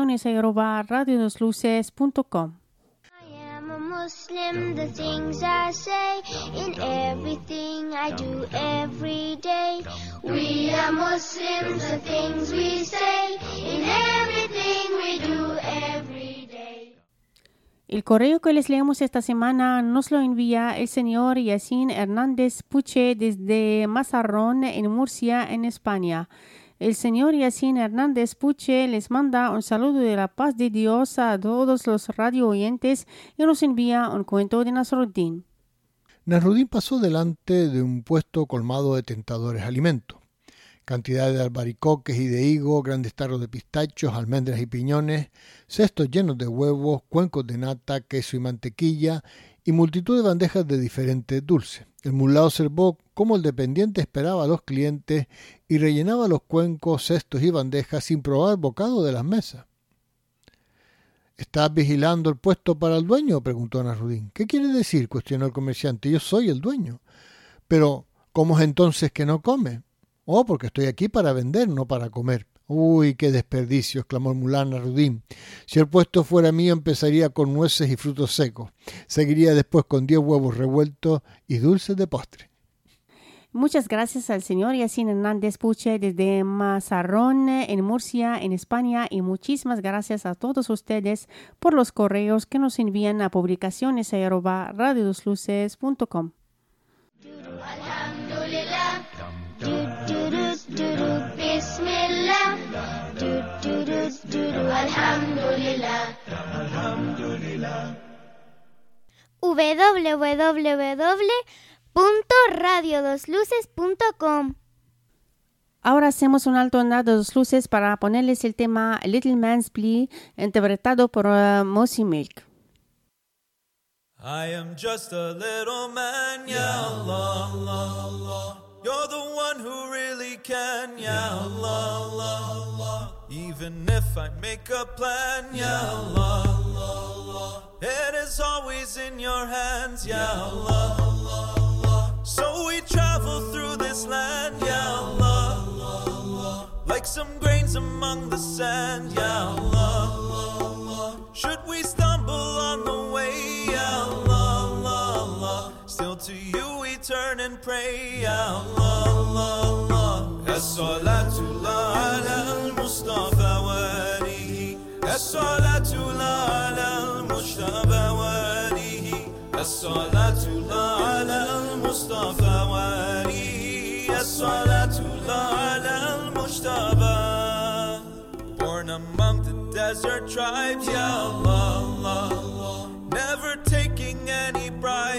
publicaciones@radio2luces.com. I am a Muslim, the things I say, in everything I do every day. We are Muslims, the things we say, in everything we do every day. El correo que les leemos esta semana nos lo envía el señor Yacine Hernández Puche desde Mazarrón, en Murcia, en España. El señor Yacine Hernández Puche les manda un saludo de la paz de Dios a todos los radio oyentes y nos envía un cuento de Nasruddin. Nasruddin pasó delante de un puesto colmado de tentadores alimentos. Cantidad de albaricoques y de higo, grandes tarros de pistachos, almendras y piñones, cestos llenos de huevos, cuencos de nata, queso y mantequilla y multitud de bandejas de diferentes dulces. El mulá observó cómo el dependiente esperaba a los clientes y rellenaba los cuencos, cestos y bandejas sin probar bocado de las mesas. ¿Estás vigilando el puesto para el dueño?, preguntó Nasruddin. ¿Qué quiere decir?, cuestionó el comerciante. Yo soy el dueño. Pero, ¿cómo es entonces que no come? Oh, porque estoy aquí para vender, no para comer. Uy, qué desperdicio, exclamó el mulá Nasruddin. Si el puesto fuera mío, empezaría con nueces y frutos secos. Seguiría después con 10 huevos revueltos y dulces de postre. Muchas gracias al señor Yacine Hernández Puche desde Mazarrón, en Murcia, en España, y muchísimas gracias a todos ustedes por los correos que nos envían a publicaciones@radio2luces.com. Alhamdulillah, Bismillah, Alhamdulillah, www.radio2luces.com. Ahora hacemos un alto en Radio Dos Luces para ponerles el tema Little Man's Plea, interpretado por Mossy Milk. I am just a little man, ya Allah, Allah, Allah. You're the one who really can, ya Allah, Allah, Allah. Even if I make a plan, ya Allah, Allah, Allah. It is always in your hands, ya Allah, Allah, Allah. So we travel through this land, ya Allah, Allah, Allah. Like some grains among the sand, ya Allah, Allah, Allah. Should we stumble on the way, ya Allah, Allah, Allah. Still to you we turn and pray, ya Allah, Allah, Allah. As-salatullah ala al-Mustafa wa alihi. As-salatullah ala al-Mustafa wa alihi. As-salatullah ala al-Mustafa wa alihi. As-salatullah ala al-Mustafa. Born among the desert tribes, ya Allah, Allah, Allah. Never taking any bribe.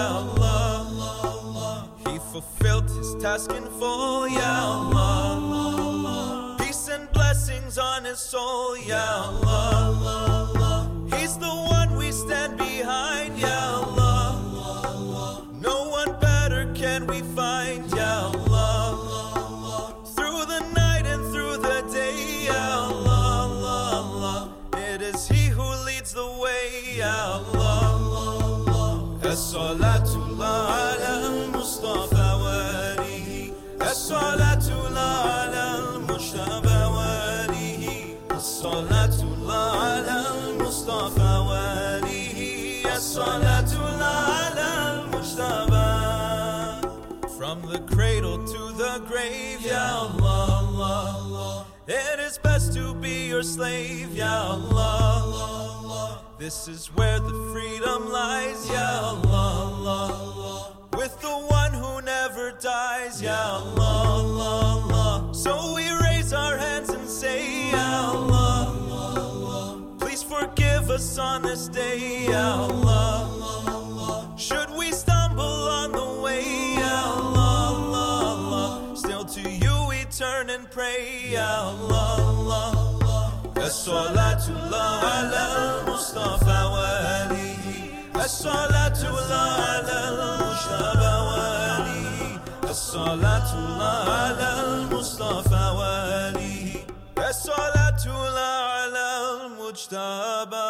Ya Allah. He fulfilled his task in full, Ya Allah. Peace and blessings on his soul, Ya Allah. He's the one we stand behind, Ya Allah. No one better can we find, Ya Allah. Through the night and through the day, Ya Allah. It is he who leads the way, Ya Allah. As-salatullah ala al-Mustafa wa alihi. As-salatullah ala al-Mujtaba wa alihi. As-salatullah ala al-Mustafa wa alihi. As-salatullah ala al-Mujtaba. From the cradle to the grave, Ya Allah. It is best to be your slave, Ya Allah. This is where the freedom lies, Ya Allah. With the one who never dies, Ya Allah. So we raise our hands and say, Ya Allah. Please forgive us on this day, Ya Allah. Should we stumble on the way, Ya Allah. Still to you we turn and pray, Ya Allah. As-salatullah ala al-Mustafa wa alihi. As-salatullah ala al-Mujtaba wa alihi. As-salatullah ala al-Mustafa wa alihi. As-salatullah ala al-Mujtaba.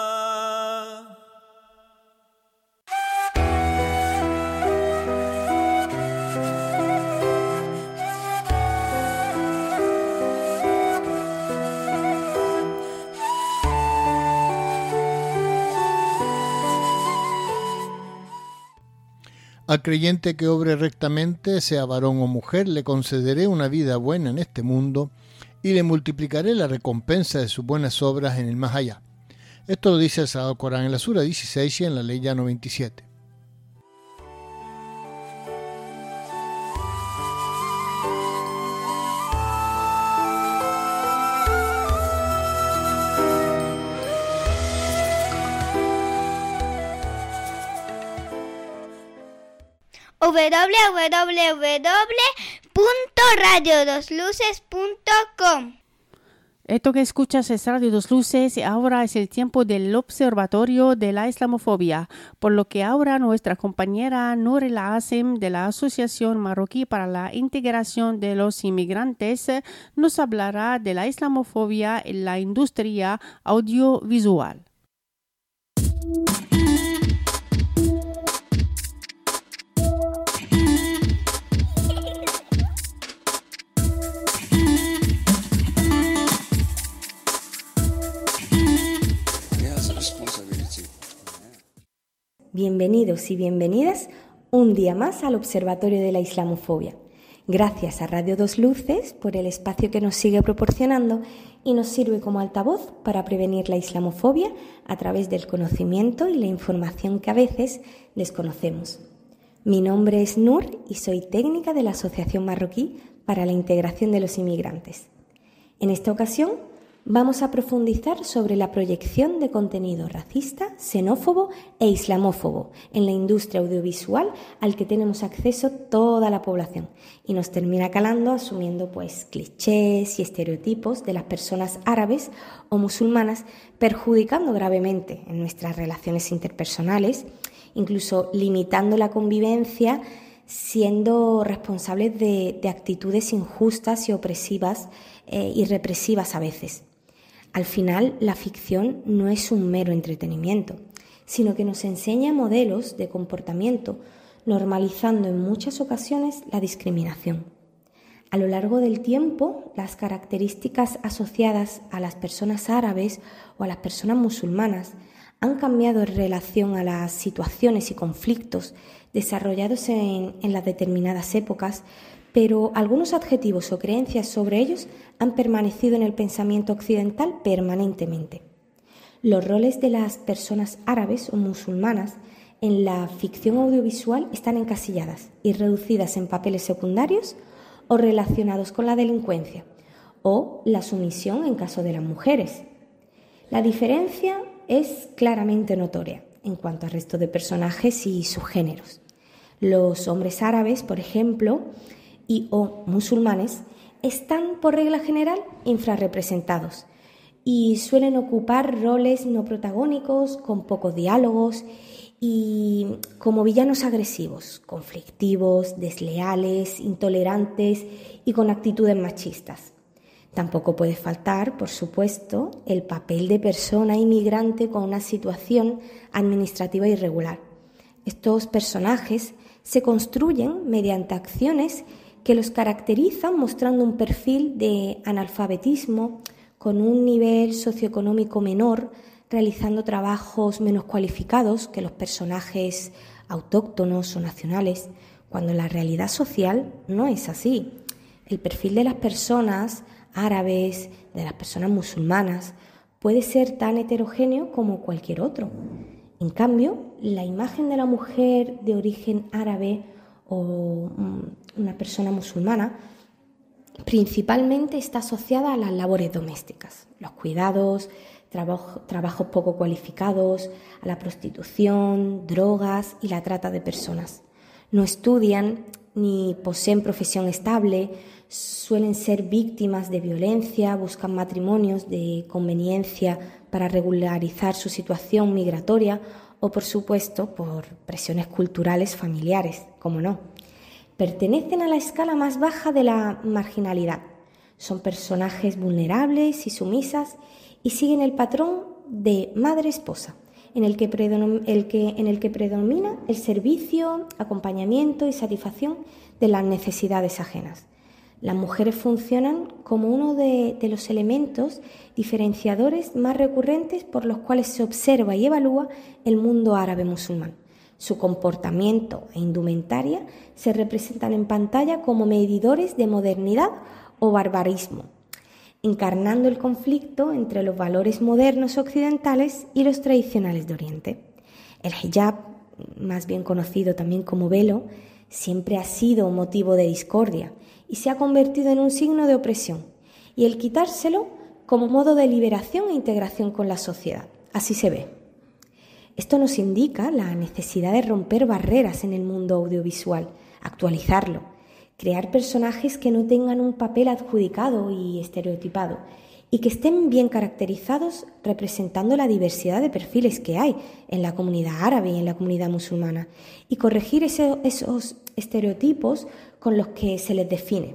Al creyente que obre rectamente, sea varón o mujer, le concederé una vida buena en este mundo y le multiplicaré la recompensa de sus buenas obras en el más allá. Esto lo dice el Sagrado Corán en la Sura 16 y en la Ley ya 97. www.radio2luces.com. Esto que escuchas es Radio Dos Luces y ahora es el tiempo del Observatorio de la Islamofobia, por lo que ahora nuestra compañera Nurila Asem de la Asociación Marroquí para la Integración de los Inmigrantes nos hablará de la islamofobia en la industria audiovisual. Bienvenidos y bienvenidas un día más al Observatorio de la Islamofobia. Gracias a Radio Dos Luces por el espacio que nos sigue proporcionando y nos sirve como altavoz para prevenir la islamofobia a través del conocimiento y la información que a veces desconocemos. Mi nombre es Nur y soy técnica de la Asociación Marroquí para la Integración de los Inmigrantes. En esta ocasión vamos a profundizar sobre la proyección de contenido racista, xenófobo e islamófobo en la industria audiovisual al que tenemos acceso toda la población y nos termina calando asumiendo clichés y estereotipos de las personas árabes o musulmanas, perjudicando gravemente en nuestras relaciones interpersonales, incluso limitando la convivencia, siendo responsables de actitudes injustas y opresivas y represivas a veces. Al final, la ficción no es un mero entretenimiento, sino que nos enseña modelos de comportamiento, normalizando en muchas ocasiones la discriminación. A lo largo del tiempo, las características asociadas a las personas árabes o a las personas musulmanas han cambiado en relación a las situaciones y conflictos desarrollados en las determinadas épocas, pero algunos adjetivos o creencias sobre ellos han permanecido en el pensamiento occidental permanentemente. Los roles de las personas árabes o musulmanas en la ficción audiovisual están encasilladas y reducidas en papeles secundarios o relacionados con la delincuencia o la sumisión en caso de las mujeres. La diferencia es claramente notoria en cuanto al resto de personajes y sus géneros. Los hombres árabes, por ejemplo, y o musulmanes, están por regla general infrarrepresentados y suelen ocupar roles no protagónicos, con pocos diálogos y como villanos agresivos, conflictivos, desleales, intolerantes y con actitudes machistas. Tampoco puede faltar, por supuesto, el papel de persona inmigrante con una situación administrativa irregular. Estos personajes se construyen mediante acciones que los caracterizan mostrando un perfil de analfabetismo con un nivel socioeconómico menor, realizando trabajos menos cualificados que los personajes autóctonos o nacionales, cuando la realidad social no es así. El perfil de las personas árabes, de las personas musulmanas, puede ser tan heterogéneo como cualquier otro. En cambio, la imagen de la mujer de origen árabe o una persona musulmana principalmente está asociada a las labores domésticas, los cuidados, trabajos poco cualificados, a la prostitución, drogas y la trata de personas. No estudian ni poseen profesión estable, suelen ser víctimas de violencia, buscan matrimonios de conveniencia para regularizar su situación migratoria o, por supuesto, por presiones culturales familiares, como no. Pertenecen a la escala más baja de la marginalidad. Son personajes vulnerables y sumisas y siguen el patrón de madre-esposa, en el que predomina el servicio, acompañamiento y satisfacción de las necesidades ajenas. Las mujeres funcionan como uno de los elementos diferenciadores más recurrentes por los cuales se observa y evalúa el mundo árabe musulmán. Su comportamiento e indumentaria se representan en pantalla como medidores de modernidad o barbarismo, encarnando el conflicto entre los valores modernos occidentales y los tradicionales de Oriente. El hijab, más bien conocido también como velo, siempre ha sido un motivo de discordia y se ha convertido en un signo de opresión, y el quitárselo como modo de liberación e integración con la sociedad. Así se ve. Esto nos indica la necesidad de romper barreras en el mundo audiovisual, actualizarlo, crear personajes que no tengan un papel adjudicado y estereotipado y que estén bien caracterizados representando la diversidad de perfiles que hay en la comunidad árabe y en la comunidad musulmana y corregir esos estereotipos con los que se les define.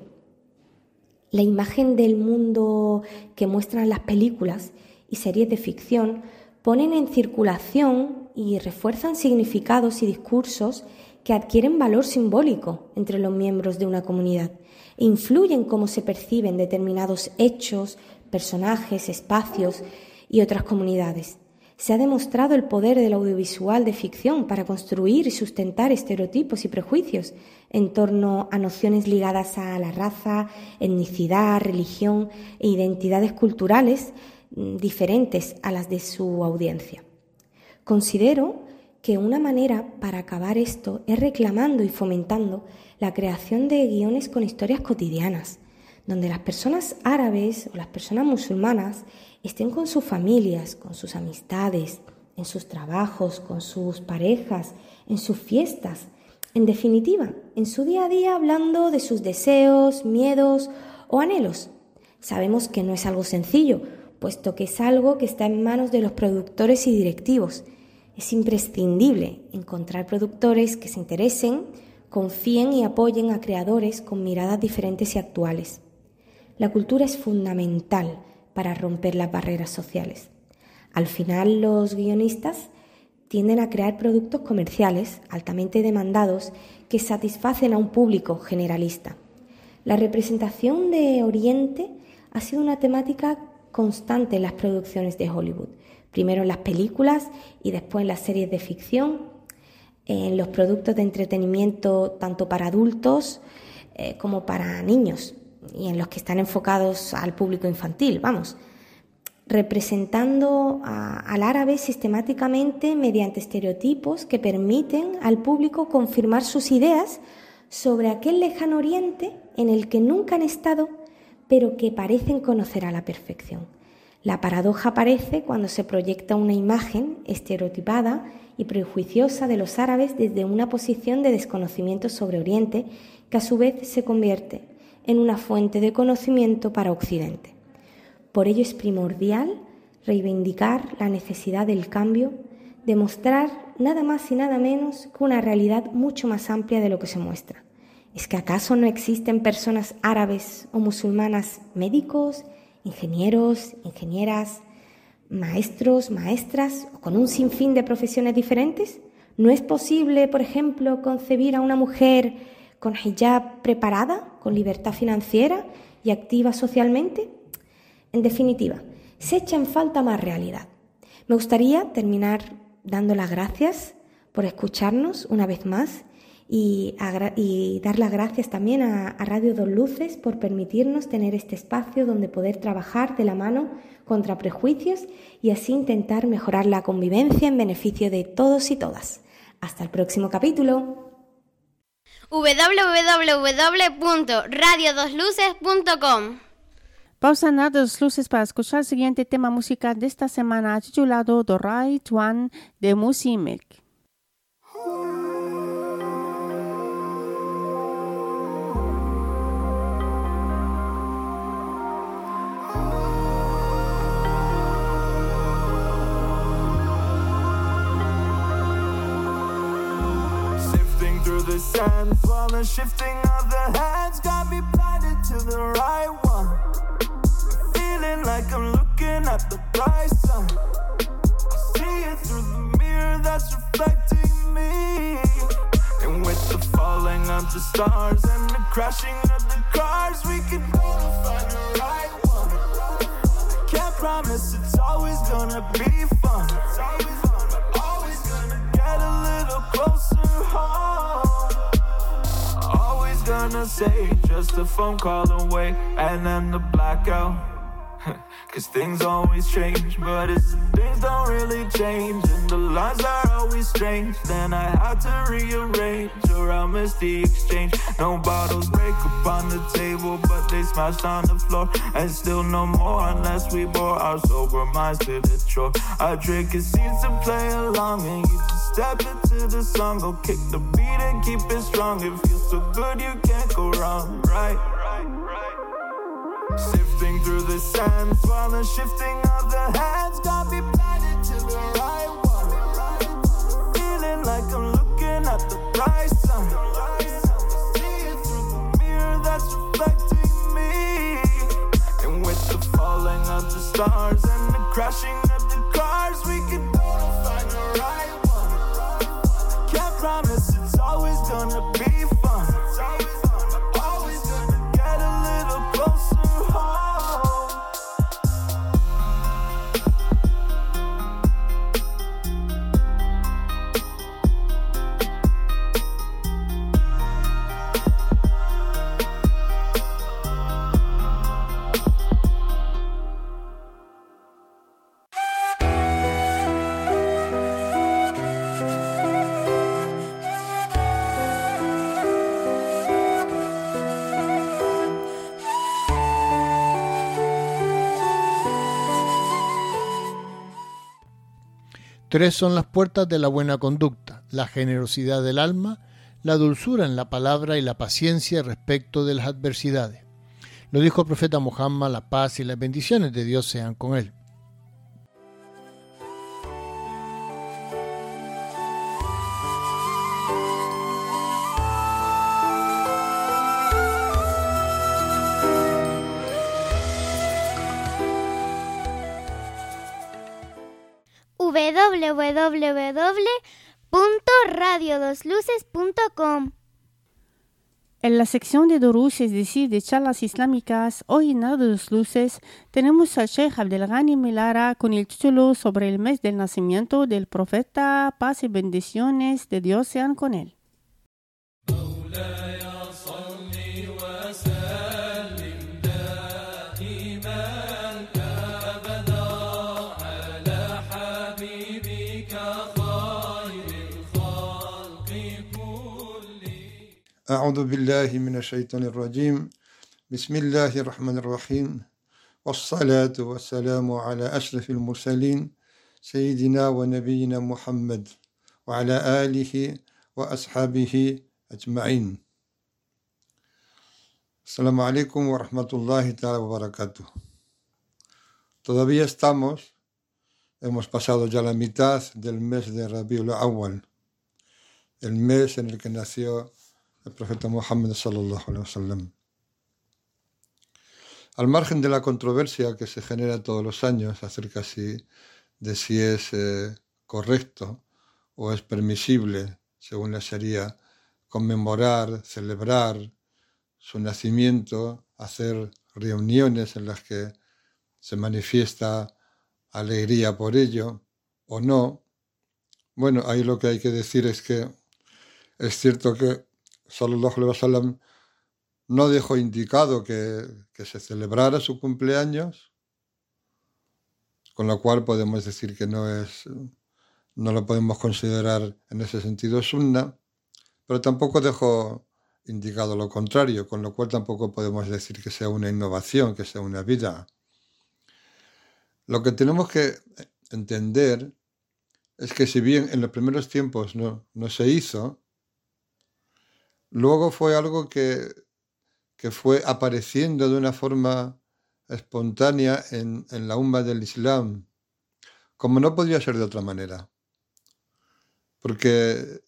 La imagen del mundo que muestran las películas y series de ficción ponen en circulación y refuerzan significados y discursos que adquieren valor simbólico entre los miembros de una comunidad e influyen cómo se perciben determinados hechos, personajes, espacios y otras comunidades. Se ha demostrado el poder del audiovisual de ficción para construir y sustentar estereotipos y prejuicios en torno a nociones ligadas a la raza, etnicidad, religión e identidades culturales diferentes a las de su audiencia. Considero que una manera para acabar esto es reclamando y fomentando la creación de guiones con historias cotidianas, donde las personas árabes o las personas musulmanas estén con sus familias, con sus amistades, en sus trabajos, con sus parejas, en sus fiestas, en definitiva, en su día a día hablando de sus deseos, miedos o anhelos. Sabemos que no es algo sencillo, puesto que es algo que está en manos de los productores y directivos. Es imprescindible encontrar productores que se interesen, confíen y apoyen a creadores con miradas diferentes y actuales. La cultura es fundamental para romper las barreras sociales. Al final, los guionistas tienden a crear productos comerciales altamente demandados que satisfacen a un público generalista. La representación de Oriente ha sido una temática constante en las producciones de Hollywood, primero en las películas y después en las series de ficción, en los productos de entretenimiento tanto para adultos como para niños y en los que están enfocados al público infantil, representando al árabe sistemáticamente mediante estereotipos que permiten al público confirmar sus ideas sobre aquel lejano oriente en el que nunca han estado, pero que parecen conocer a la perfección. La paradoja aparece cuando se proyecta una imagen estereotipada y prejuiciosa de los árabes desde una posición de desconocimiento sobre Oriente, que a su vez se convierte en una fuente de conocimiento para Occidente. Por ello es primordial reivindicar la necesidad del cambio, demostrar nada más y nada menos que una realidad mucho más amplia de lo que se muestra. ¿Es que acaso no existen personas árabes o musulmanas médicos, ingenieros, ingenieras, maestros, maestras o con un sinfín de profesiones diferentes? ¿No es posible, por ejemplo, concebir a una mujer con hijab preparada, con libertad financiera y activa socialmente? En definitiva, se echa en falta más realidad. Me gustaría terminar dando las gracias por escucharnos una vez más y dar las gracias también a Radio Dos Luces por permitirnos tener este espacio donde poder trabajar de la mano contra prejuicios y así intentar mejorar la convivencia en beneficio de todos y todas. Hasta el próximo capítulo. www.radiodosluces.com. Pausa en Radio Dos Luces para escuchar el siguiente tema musical de esta semana titulado The Right One de Musi Milk. Through the sands while the shifting of the hands got me blinded to the right one. Feeling like I'm looking at the bright sun. I see it through the mirror that's reflecting me. And with the falling of the stars and the crashing of the cars, we can go to find the right one. I can't promise it's always gonna be fun. It's always gonna get a little closer home. Always gonna say just a phone call away and then the blackout. Cause things always change, but things don't really change. And the lines are always strange. Then I had to rearrange or I'll miss the exchange. No bottles break up on the table, but they smashed on the floor. And still no more unless we bore our sober minds to the shore. Our drink it seems to play along, and you just step into the song. Go kick the beat and keep it strong. It feels so good you can't go wrong, right? Sifting through the sands while the shifting of the hands got me blinded to the right one. Feeling like I'm looking at the bright sun. See it through the mirror that's reflecting me. And with the falling of the stars and the crashing of the cars, we can go to find the right one. Can't promise it's always gonna be fun. Always gonna get a little closer. Tres son las puertas de la buena conducta: la generosidad del alma, la dulzura en la palabra y la paciencia respecto de las adversidades. Lo dijo el profeta Muhammad, la paz y las bendiciones de Dios sean con él. www.radiodosluces.com. En la sección de Durús, es decir, de charlas islámicas, hoy en Radio Dos Luces tenemos al Sheikh Abdelghani Milara con el título sobre el mes del nacimiento del profeta, paz y bendiciones de Dios sean con él. أعوذ بالله من الشيطان الرجيم بسم الله الرحمن الرحيم والصلاة والسلام على أشرف المرسلين سيدنا ونبينا محمد وعلى آله وأصحابه أجمعين. Assalamu alaikum wa rahmatullahi ta'ala wa barakatuh. Todavía hemos pasado ya la mitad del mes de Rabiul Awwal, el mes en el que nació el profeta Muhammad sallallahu alaihi wasallam. Al margen de la controversia que se genera todos los años acerca de si es correcto o es permisible, según la Sharia, conmemorar, celebrar su nacimiento, hacer reuniones en las que se manifiesta alegría por ello o no. Bueno, ahí lo que hay que decir es que es cierto que sallallahu alaihi wasallam no dejó indicado que se celebrara su cumpleaños, con lo cual podemos decir que no lo podemos considerar en ese sentido sunna, pero tampoco dejó indicado lo contrario, con lo cual tampoco podemos decir que sea una innovación, que sea una bid'a. Lo que tenemos que entender es que si bien en los primeros tiempos no se hizo, luego fue algo que fue apareciendo de una forma espontánea en la umma del Islam, como no podía ser de otra manera, porque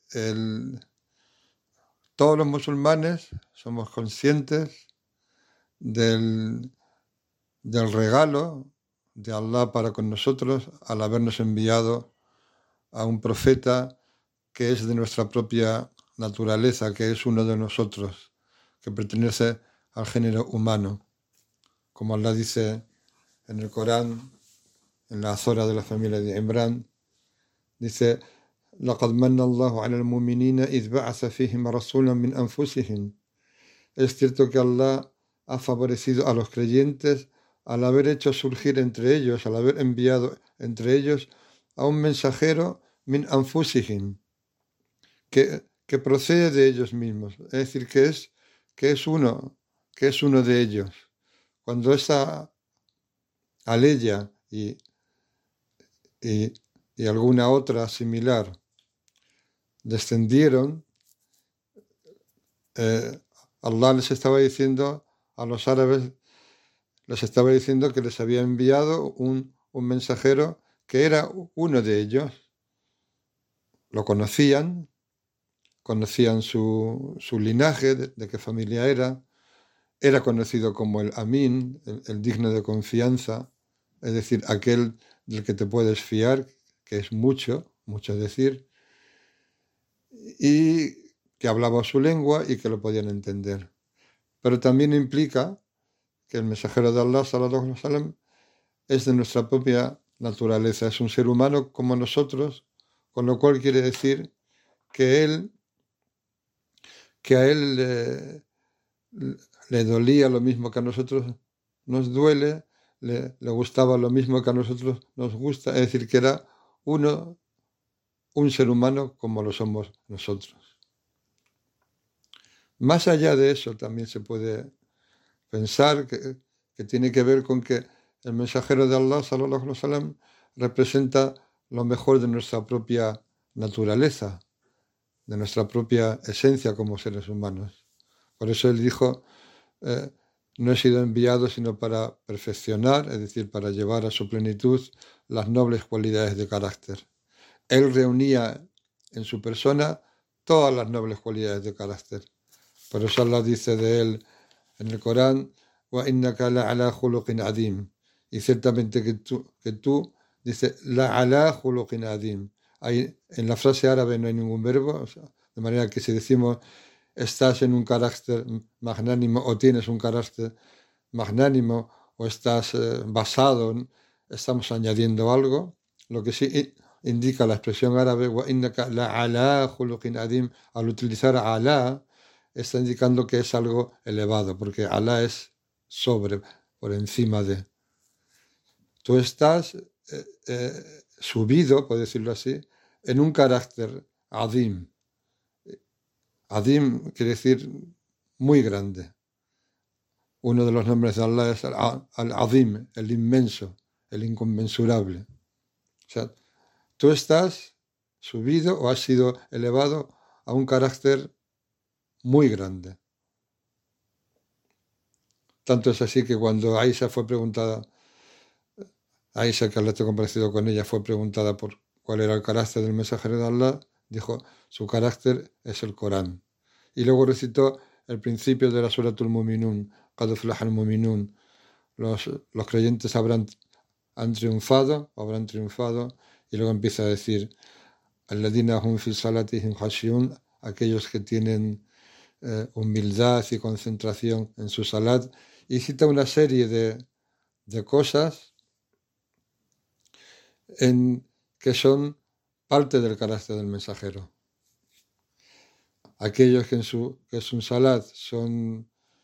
todos los musulmanes somos conscientes del regalo de Allah para con nosotros al habernos enviado a un profeta que es de nuestra propia naturaleza, que es uno de nosotros, que pertenece al género humano. Como Allah dice en el Corán, en la Zora de la familia de Imran, dice: لقد من الله على المؤمنين إذ بعث فيهم رسولا من أنفسهم. Es cierto que Allah ha favorecido a los creyentes al haber hecho surgir entre ellos, al haber enviado entre ellos a un mensajero min anfusihim, que procede de ellos mismos, es decir, que es uno de ellos. Cuando esa aleya y alguna otra similar descendieron, Allah les estaba diciendo a los árabes, que les había enviado un mensajero que era uno de ellos. Lo conocían su linaje, de qué familia era conocido como el Amin, el digno de confianza, es decir, aquel del que te puedes fiar, que es mucho decir, y que hablaba su lengua y que lo podían entender. Pero también implica que el mensajero de Allah, sallallahu alaihi wasallam, es de nuestra propia naturaleza, es un ser humano como nosotros, con lo cual quiere decir que a él le dolía lo mismo que a nosotros nos duele, le gustaba lo mismo que a nosotros nos gusta, es decir, que era un ser humano como lo somos nosotros. Más allá de eso también se puede pensar que tiene que ver con que el mensajero de Allah, sallallahu alaihi wasallam, representa lo mejor de nuestra propia naturaleza, de nuestra propia esencia como seres humanos. Por eso él dijo: no he sido enviado sino para perfeccionar, es decir, para llevar a su plenitud las nobles cualidades de carácter. Él reunía en su persona todas las nobles cualidades de carácter. Por eso Allah dice de él en el Corán: وَإِنَّكَ لَعَلَى خُلُقٍ عَظِيمٍ. Y ciertamente que tú dice لَعَلَى خُلُقٍ عَظِيمٍ. Ahí, en la frase árabe no hay ningún verbo, de manera que si decimos estás en un carácter magnánimo o tienes un carácter magnánimo o estás basado, estamos añadiendo algo. Lo que sí indica la expresión árabe وَإِنَّكَ لَعَلَى خُلُقٍ عَظِيمٍ, al utilizar alá, está indicando que es algo elevado, porque alá es sobre, por encima de. Tú estás subido, por decirlo así, en un carácter adim. Adim quiere decir muy grande. Uno de los nombres de Allah es Al-Azim, el inmenso, el inconmensurable. O sea, tú estás subido o has sido elevado a un carácter muy grande. Tanto es así que cuando Aisha fue preguntada, Aisha, que Allah esté complacido con ella, fue preguntada por cuál era el carácter del mensajero de Allah, dijo, su carácter es el Corán. Y luego recitó el principio de la Suratul Muminun, Qad aflaha al-muminun. Los creyentes habrán triunfado, y luego empieza a decir, alladhina hum fi salatihim khashiyun, aquellos que tienen humildad y concentración en su salat, y cita una serie de cosas que son parte del carácter del mensajero. Aquellos que en su salat son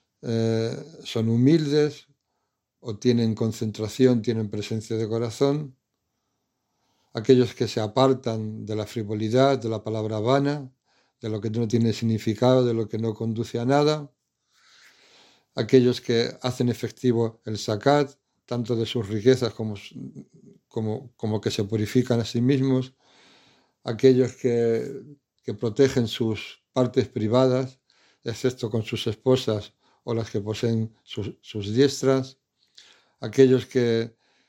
humildes o tienen concentración, tienen presencia de corazón, aquellos que se apartan de la frivolidad, de la palabra vana, de lo que no tiene significado, de lo que no conduce a nada, aquellos que hacen efectivo el zakat, tanto de sus riquezas como que se purifican a sí mismos, aquellos que protegen sus partes privadas, excepto con sus esposas o las que poseen sus diestras, aquellos que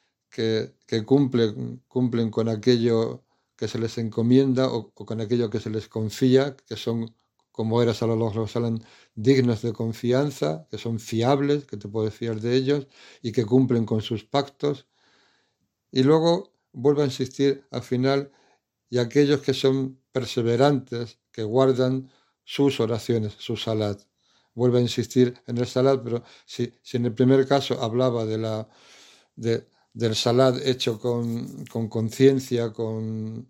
cumplen con aquello que se les encomienda o con aquello que se les confía, que son, como era sallallahu alaihi wasallam, dignos de confianza, que son fiables, que te puedes fiar de ellos y que cumplen con sus pactos. Y luego vuelvo a insistir al final, y aquellos que son perseverantes, que guardan sus oraciones, su salat. Vuelvo a insistir en el salat, pero si en el primer caso hablaba del salat hecho con conciencia, con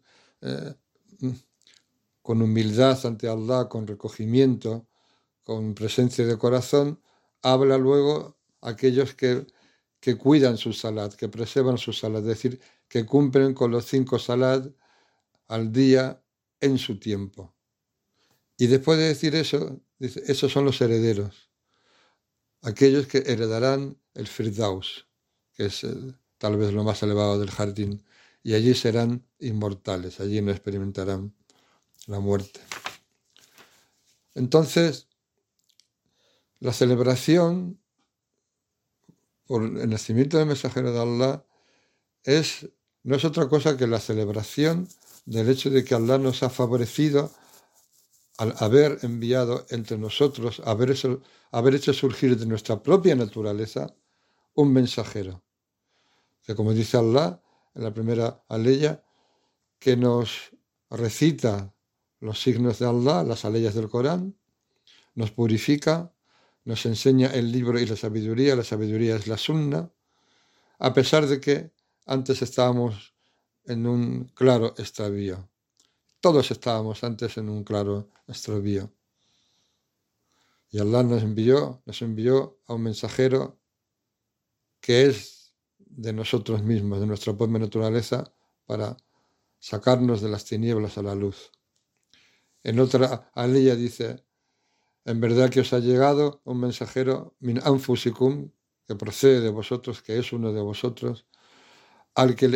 humildad ante Allah, con recogimiento, con presencia de corazón, habla luego aquellos que cuidan su salat, que preservan su salat, es decir, que cumplen con los 5 salat al día en su tiempo. Y después de decir eso, dice, esos son los herederos, aquellos que heredarán el Firdaus, que es tal vez lo más elevado del jardín, y allí serán inmortales, allí no experimentarán la muerte. Entonces, la celebración por el nacimiento del mensajero de Allah no es otra cosa que la celebración del hecho de que Allah nos ha favorecido al haber enviado entre nosotros, haber hecho surgir de nuestra propia naturaleza un mensajero. Que como dice Allah en la primera aleya, que nos recita los signos de Allah, las aleyas del Corán, nos purifica, nos enseña el libro y la sabiduría es la sunna, a pesar de que antes estábamos en un claro extravío. Todos estábamos antes en un claro extravío. Y Allah nos envió a un mensajero que es de nosotros mismos, de nuestra propia naturaleza, para sacarnos de las tinieblas a la luz. En otra aleya dice, en verdad que os ha llegado un mensajero min anfusikum, que procede de vosotros, que es uno de vosotros, al que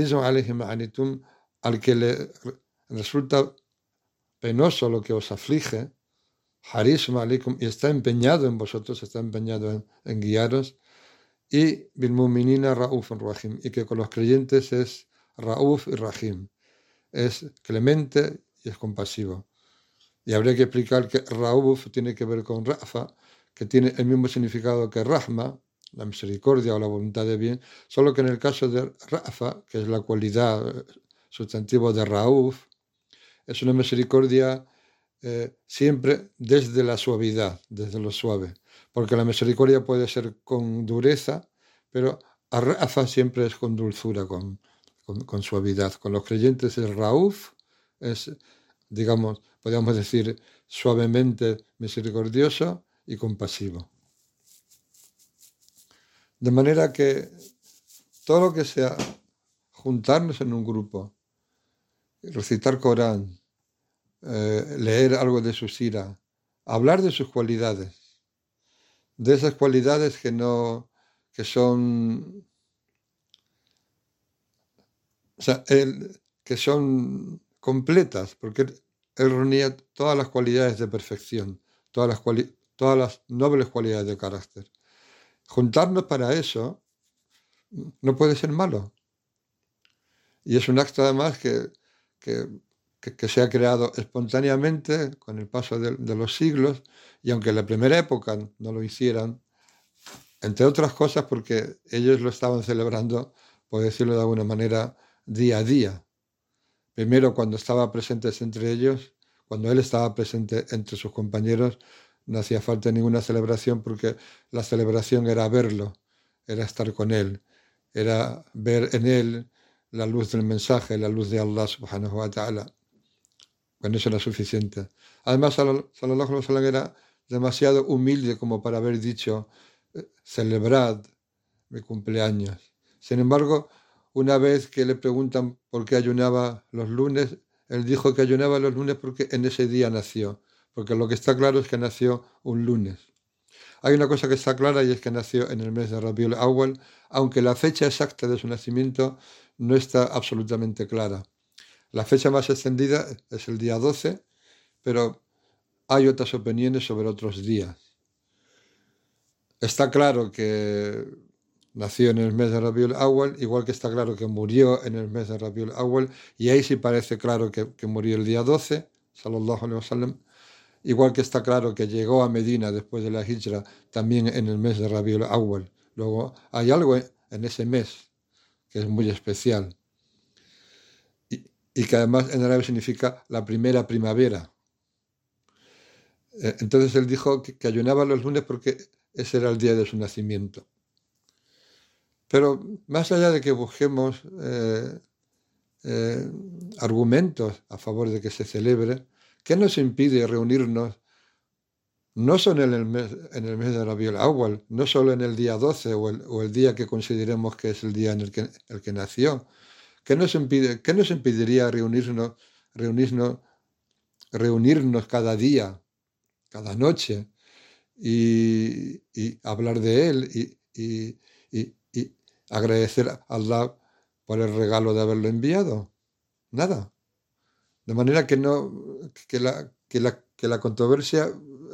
le resulta penoso lo que os aflige, harisum alikum, y está empeñado en vosotros, está empeñado en guiaros, y bil mu'minina raufun rahim, y que con los creyentes es rauf y rahim, es clemente y es compasivo. Y habría que explicar que rauf tiene que ver con rafa, que tiene el mismo significado que rahma, la misericordia o la voluntad de bien, solo que en el caso de rafa, que es la cualidad sustantivo de rauf, es una misericordia siempre desde la suavidad, desde lo suave, porque la misericordia puede ser con dureza, pero ar-rafa siempre es con dulzura, con suavidad. Con los creyentes el rauf es, digamos, podríamos decir, suavemente misericordioso y compasivo. De manera que todo lo que sea juntarnos en un grupo, recitar Corán, leer algo de su sira, hablar de sus cualidades, de esas cualidades que son, o sea, que son completas, porque él reunía todas las cualidades de perfección, todas las nobles cualidades de carácter. Juntarnos para eso no puede ser malo. Y es un acto además que se ha creado espontáneamente con el paso de los siglos, y aunque en la primera época no lo hicieran, entre otras cosas porque ellos lo estaban celebrando, por decirlo de alguna manera, día a día. Primero cuando estaba presente entre ellos, cuando él estaba presente entre sus compañeros, no hacía falta ninguna celebración porque la celebración era verlo, era estar con él, era ver en él la luz del mensaje, la luz de Allah subhanahu wa ta'ala. Con eso era suficiente. Además, sallallahu alaihi wasallam era demasiado humilde como para haber dicho, celebrad mi cumpleaños. Sin embargo, una vez que le preguntan por qué ayunaba los lunes, él dijo que ayunaba los lunes porque en ese día nació. Porque lo que está claro es que nació un lunes. Hay una cosa que está clara y es que nació en el mes de Rabiul Awwal, aunque la fecha exacta de su nacimiento no está absolutamente clara. La fecha más extendida es el día 12, pero hay otras opiniones sobre otros días. Está claro que nació en el mes de Rabiul Awwal, igual que está claro que murió en el mes de Rabiul Awwal, y ahí sí parece claro que murió el día 12, sallallahu alaihi wasallam, igual que está claro que llegó a Medina después de la Hijra también en el mes de Rabiul Awwal. Luego hay algo en ese mes que es muy especial y que además en árabe significa la primera primavera. Entonces él dijo que ayunaba los lunes porque ese era el día de su nacimiento. Pero más allá de que busquemos argumentos a favor de que se celebre, ¿qué nos impide reunirnos no solo en el mes de Rabiul Awwal, no solo en el día 12 o el día que consideremos que es el día en el que nació? ¿Qué nos impediría reunirnos cada día, cada noche y hablar de él y agradecer a Allah por el regalo de haberlo enviado? Nada. De manera que la controversia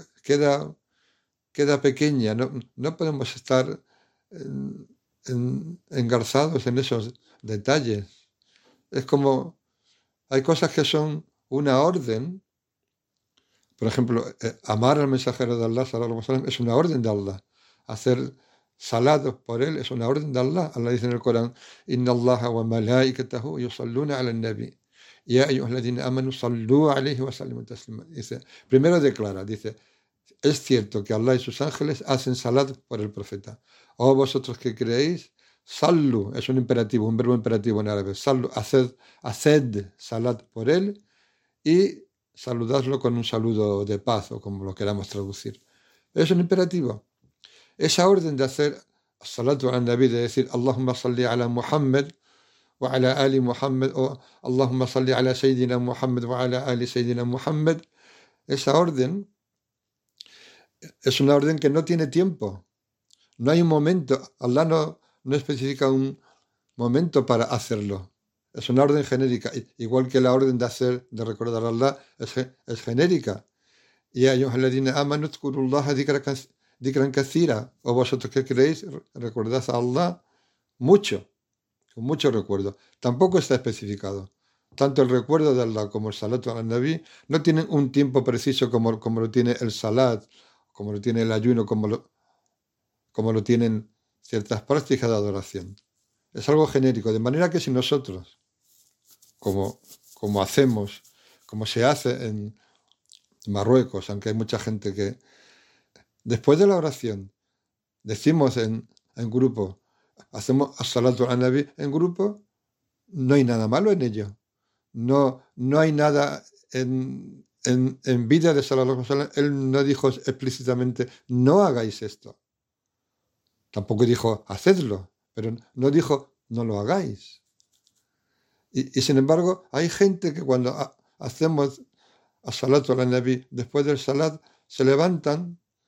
queda pequeña. No podemos estar engarzados en esos detalles. Es como hay cosas que son una orden. Por ejemplo, amar al mensajero de Allah sallallahu alaihi wasallam es una orden de Allah. Hacer salat por él es una orden de Allah. Allah dice en el Corán: Inna Allaha wa malaikatahu yusalluna ala nabi. Ya ayyuhalladhina amanu sallu alayhi wa sallimu taslima. Dice, primero declara, dice, es cierto que Allah y sus ángeles hacen salat por el profeta. O vosotros que creéis, sallu, es un imperativo, un verbo imperativo en árabe. Sallu, haced salat por él y saludadlo con un saludo de paz, o como lo queramos traducir. Es un imperativo. Esa orden de hacer salatu al nabi, de decir Allahumma salli ala Muhammad wa ala ali Muhammad, o Allahumma salli ala Sayyidina Muhammad wa ala ali Sayyidina Muhammad, esa orden es una orden que no tiene tiempo. No hay un momento. Allah no especifica un momento para hacerlo. Es una orden genérica, igual que la orden de recordar a Allah es genérica. Y ayyuhalladhina amanu uzkurullaha dhikran kathira, o vosotros que creéis, recordad a Allah mucho, con mucho recuerdo. Tampoco está especificado. Tanto el recuerdo de Allah como el salatu al nabi no tienen un tiempo preciso como lo tiene el salat, como lo tiene el ayuno, como lo tienen ciertas prácticas de adoración. Es algo genérico, de manera que si nosotros, como hacemos, como se hace en Marruecos, aunque hay mucha gente que después de la oración decimos en grupo, hacemos as-salatu al nabi en grupo, no hay nada malo en ello. No hay nada en vida de sallallahu alaihi wasallam. Él no dijo explícitamente, no hagáis esto. Tampoco dijo, hacedlo, pero no dijo, no lo hagáis. Y sin embargo, hay gente que cuando hacemos as-salatu al nabi, después del salat, se levantan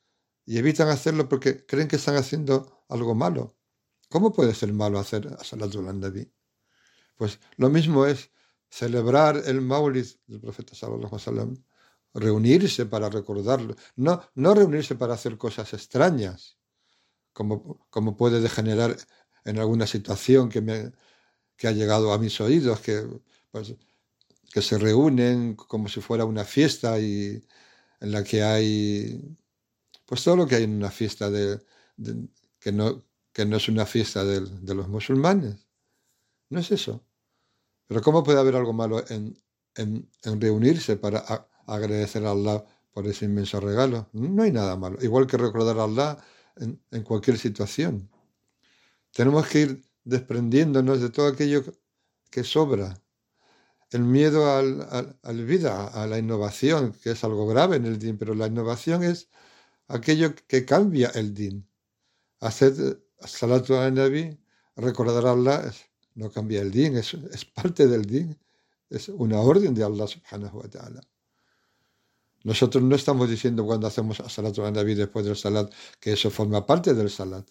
y evitan hacerlo porque creen que están haciendo algo malo. ¿Cómo puede ser malo hacer Salatu ala Nabi? Pues lo mismo es celebrar el Maulid del profeta sallallahu alaihi wasallam, reunirse para recordarlo, no reunirse para hacer cosas extrañas, como puede degenerar en alguna situación que ha llegado a mis oídos, que se reúnen como si fuera una fiesta y en la que hay pues todo lo que hay en una fiesta que no es una fiesta de los musulmanes. No es eso. Pero ¿cómo puede haber algo malo en reunirse para agradecer a Allah por ese inmenso regalo? No hay nada malo. Igual que recordar a Allah en cualquier situación. Tenemos que ir desprendiéndonos de todo aquello que sobra. El miedo al bid'a, a la innovación, que es algo grave en el din, pero la innovación es aquello que cambia el din. Hacer salatu ala nabi, recordar a Allah, no cambia el din, es parte del din, es una orden de Allah subhanahu wa ta'ala. Nosotros no estamos diciendo cuando hacemos salatu ala nabi después del salat que eso forma parte del salat.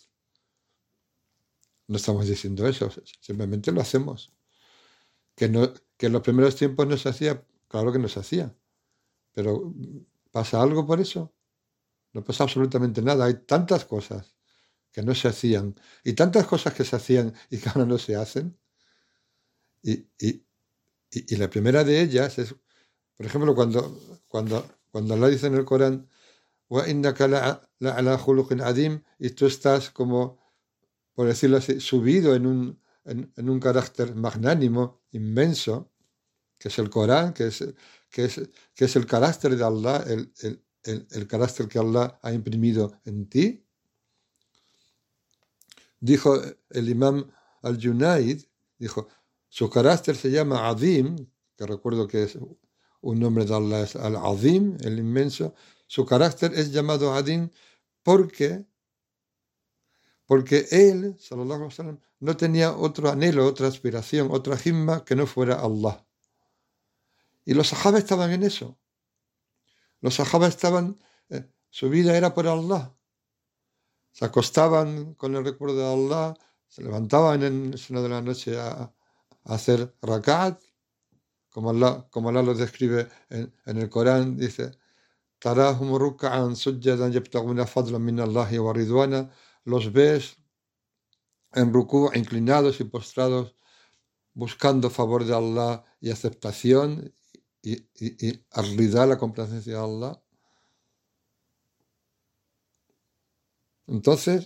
No estamos diciendo eso, simplemente lo hacemos. Que en los primeros tiempos no se hacía, claro que no se hacía. Pero ¿pasa algo por eso? No pasa absolutamente nada. Hay tantas cosas que no se hacían y tantas cosas que se hacían y que ahora no se hacen. Y la primera de ellas es, por ejemplo, cuando Allah dice en el Corán, "Wa innaka la'ala khuluqin adim", y tú estás como, por decirlo así, subido en un carácter magnánimo, inmenso, que es el Corán, que es el carácter de Allah, el carácter que Allah ha imprimido en ti. Dijo el imam al-Junaid, dijo, su carácter se llama Azim, que recuerdo que es un nombre de Allah, es al-Azim, el inmenso. Su carácter es llamado Azim porque él, sallallahu alaihi wasallam, no tenía otro anhelo, otra aspiración, otra himma que no fuera Allah. Y los sahaba estaban en eso. Los sahaba estaban, su vida era por Allah. Se acostaban con el recuerdo de Allah, se levantaban en el seno de la noche a hacer rak'at, como Allah lo describe en el Corán, dice, tarahum ruk'an sujjadan yabtaguna fadlan min Allahi wa ridwana. Los ves en rukú, inclinados y postrados, buscando favor de Allah y aceptación y al-ridá, la complacencia de Allah. Entonces,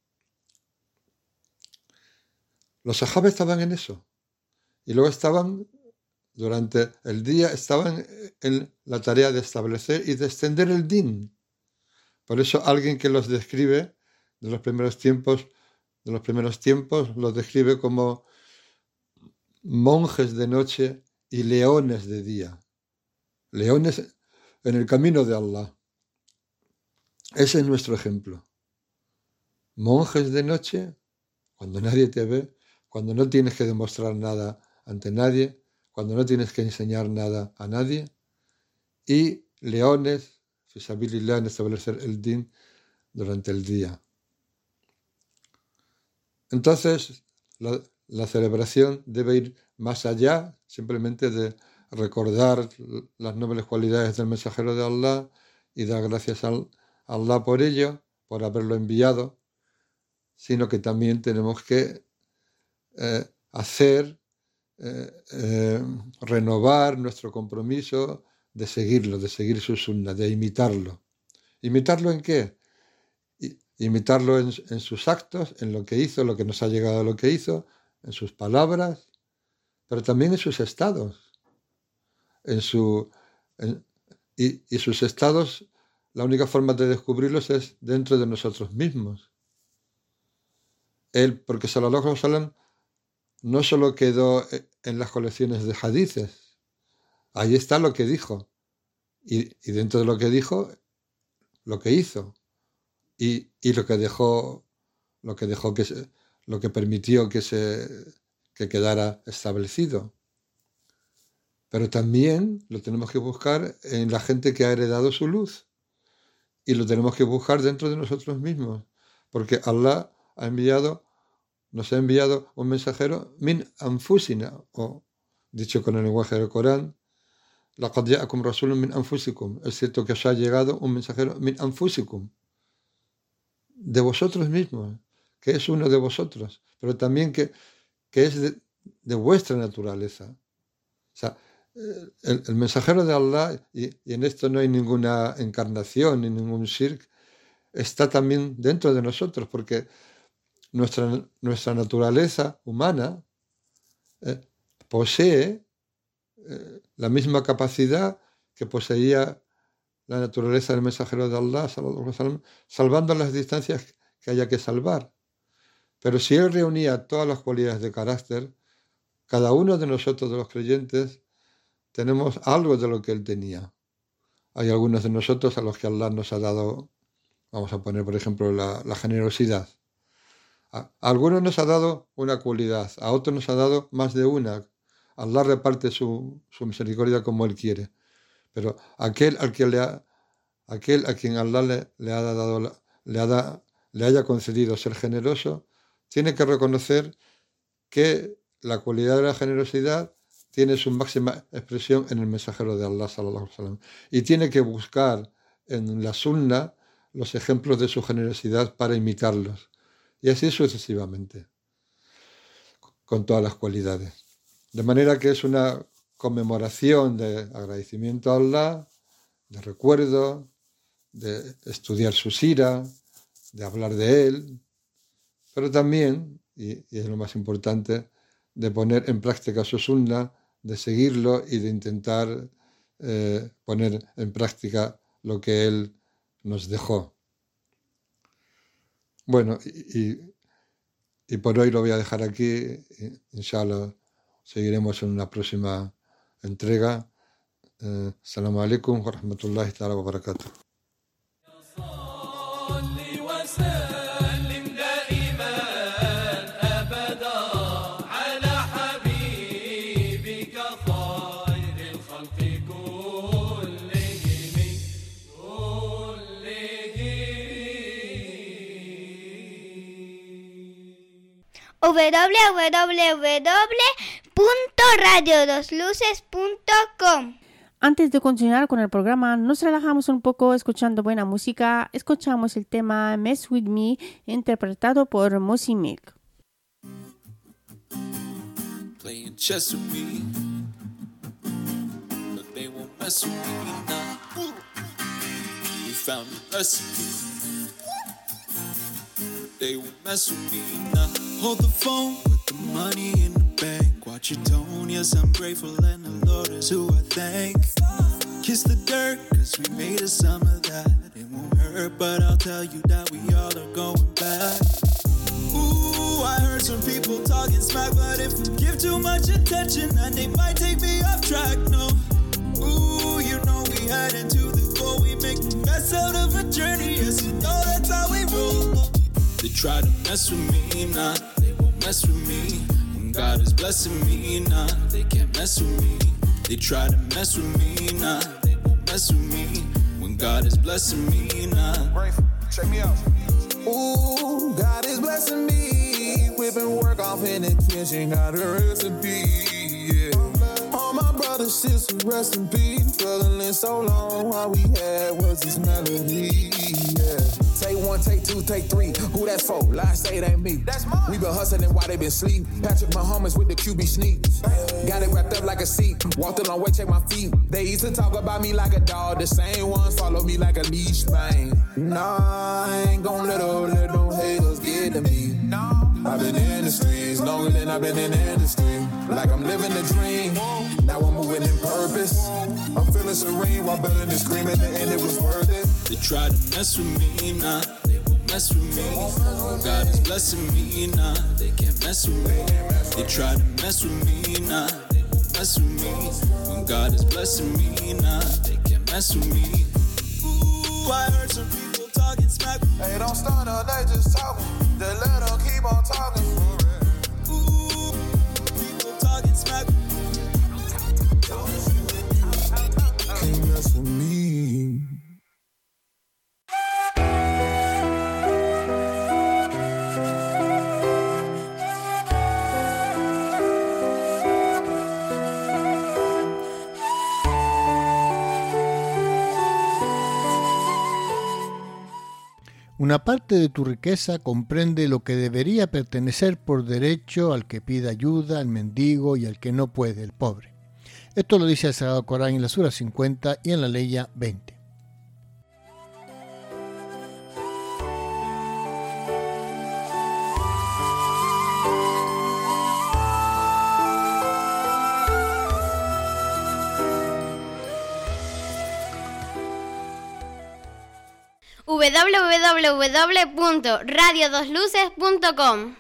los sahaba estaban en eso. Y luego durante el día, estaban en la tarea de establecer y de extender el din. Por eso alguien que los describe de los primeros tiempos, los describe como monjes de noche y leones de día. Leones en el camino de Allah. Ese es nuestro ejemplo. Monjes de noche, cuando nadie te ve, cuando no tienes que demostrar nada ante nadie, cuando no tienes que enseñar nada a nadie, y leones, fi sabilillah, en establecer el din durante el día. Entonces, la celebración debe ir más allá simplemente de recordar las nobles cualidades del mensajero de Allah y dar gracias a Allah por ello, por haberlo enviado, sino que también tenemos que renovar nuestro compromiso de seguirlo, de seguir su sunnah, de imitarlo. ¿Imitarlo en qué? Imitarlo en sus actos, en lo que hizo, lo que nos ha llegado a lo que hizo, en sus palabras, pero también en sus estados. Y sus estados, la única forma de descubrirlos es dentro de nosotros mismos. Porque sallallahu alaihi wasallam no solo quedó en las colecciones de hadices, ahí está lo que dijo, y dentro de lo que dijo, lo que hizo. Y lo que permitió que quedara establecido. Pero también lo tenemos que buscar en la gente que ha heredado su luz. y lo tenemos que buscar dentro de nosotros mismos, porque Allah nos ha enviado un mensajero min anfusina, o dicho con el lenguaje del Corán, laqad ja'akum rasulun min anfusikum, es cierto que os ha llegado un mensajero min anfusikum, de vosotros mismos, que es uno de vosotros, pero también que es de vuestra naturaleza. O sea, el mensajero de Allah, y en esto no hay ninguna encarnación ni ningún shirk, está también dentro de nosotros, porque nuestra naturaleza humana posee la misma capacidad que poseía la naturaleza del mensajero de Allah, sallallahu alaihi wasallam, salvando las distancias que haya que salvar. Pero si él reunía todas las cualidades de carácter, cada uno de nosotros, de los creyentes, tenemos algo de lo que él tenía. Hay algunos de nosotros a los que Allah nos ha dado, vamos a poner por ejemplo la generosidad. A algunos nos ha dado una cualidad, a otros nos ha dado más de una. Allah reparte su misericordia como él quiere. Pero aquel a quien Allah le haya concedido ser generoso, tiene que reconocer que la cualidad de la generosidad tiene su máxima expresión en el mensajero de Allah, sallallahu alaihi wasallam, y tiene que buscar en la sunna los ejemplos de su generosidad para imitarlos, y así sucesivamente, con todas las cualidades. De manera que es una conmemoración de agradecimiento a Allah, de recuerdo, de estudiar su sira, de hablar de él, pero también, y es lo más importante, de poner en práctica su sunna, de seguirlo y de intentar poner en práctica lo que él nos dejó. Bueno, y por hoy lo voy a dejar aquí. Inshallah, seguiremos en una próxima entrega. Assalamu alaikum wa rahmatullahi ta'ala wa barakatuh. www.radiodosluces.com. Antes de continuar con el programa, nos relajamos un poco escuchando buena música. Escuchamos el tema Mess With Me, interpretado por Mossy Milk. Playing chess with me, but they won't mess with me now. We found the recipe, they won't mess with me now. Hold the phone with the money in the bank. Watch your tone, yes I'm grateful and the Lord is who I thank. Kiss the dirt, cause we made a summer that it won't hurt, but I'll tell you that we all are going back. Ooh, I heard some people talking smack, but if we give too much attention, then they might take me off track, no. Ooh, you know we head into the goal, we make the best out of a journey, yes you know that's how we roll. They try to mess with me, nah, they won't mess with me. When God is blessing me, nah, they can't mess with me. They try to mess with me, nah, they won't mess with me. When God is blessing me, nah. Check me out. Ooh, God is blessing me. Whipping work off in the kitchen, got a recipe, yeah. All my brothers, sisters, rest in peace. Struggling so long, all we had was this melody, yeah. Take one, take two, take three. Who that's for? Lie, say it ain't me. That's mine. We been hustling while they been sleep. Patrick Mahomes with the QB sneaks. Got it wrapped up like a seat. Walked a long way, check my feet. They used to talk about me like a dog. The same ones follow me like a leash, man. Nah, I ain't gon' let no haters get to me. I've been in the streets longer than I've been in the industry. Like I'm living the dream. Now I'm moving in purpose. I'm feeling serene while building and screaming. The end it was worth it. They try to mess with me, nah, they won't mess with me. God is blessing me, nah, they can't mess with me. They try to mess with me, nah, they won't mess with me. When God is blessing me, nah, they can't mess with me. Ooh, I heard some people talking smack. Hey, don't start up, they just talking. Just let them keep on talking. Ooh, people talking smack. Can't mess with me. Una parte de tu riqueza comprende lo que debería pertenecer por derecho al que pide ayuda, al mendigo y al que no puede, el pobre. Esto lo dice el Sagrado Corán en la Sura 50 y en la Leya 20. www.radiodosluces.com.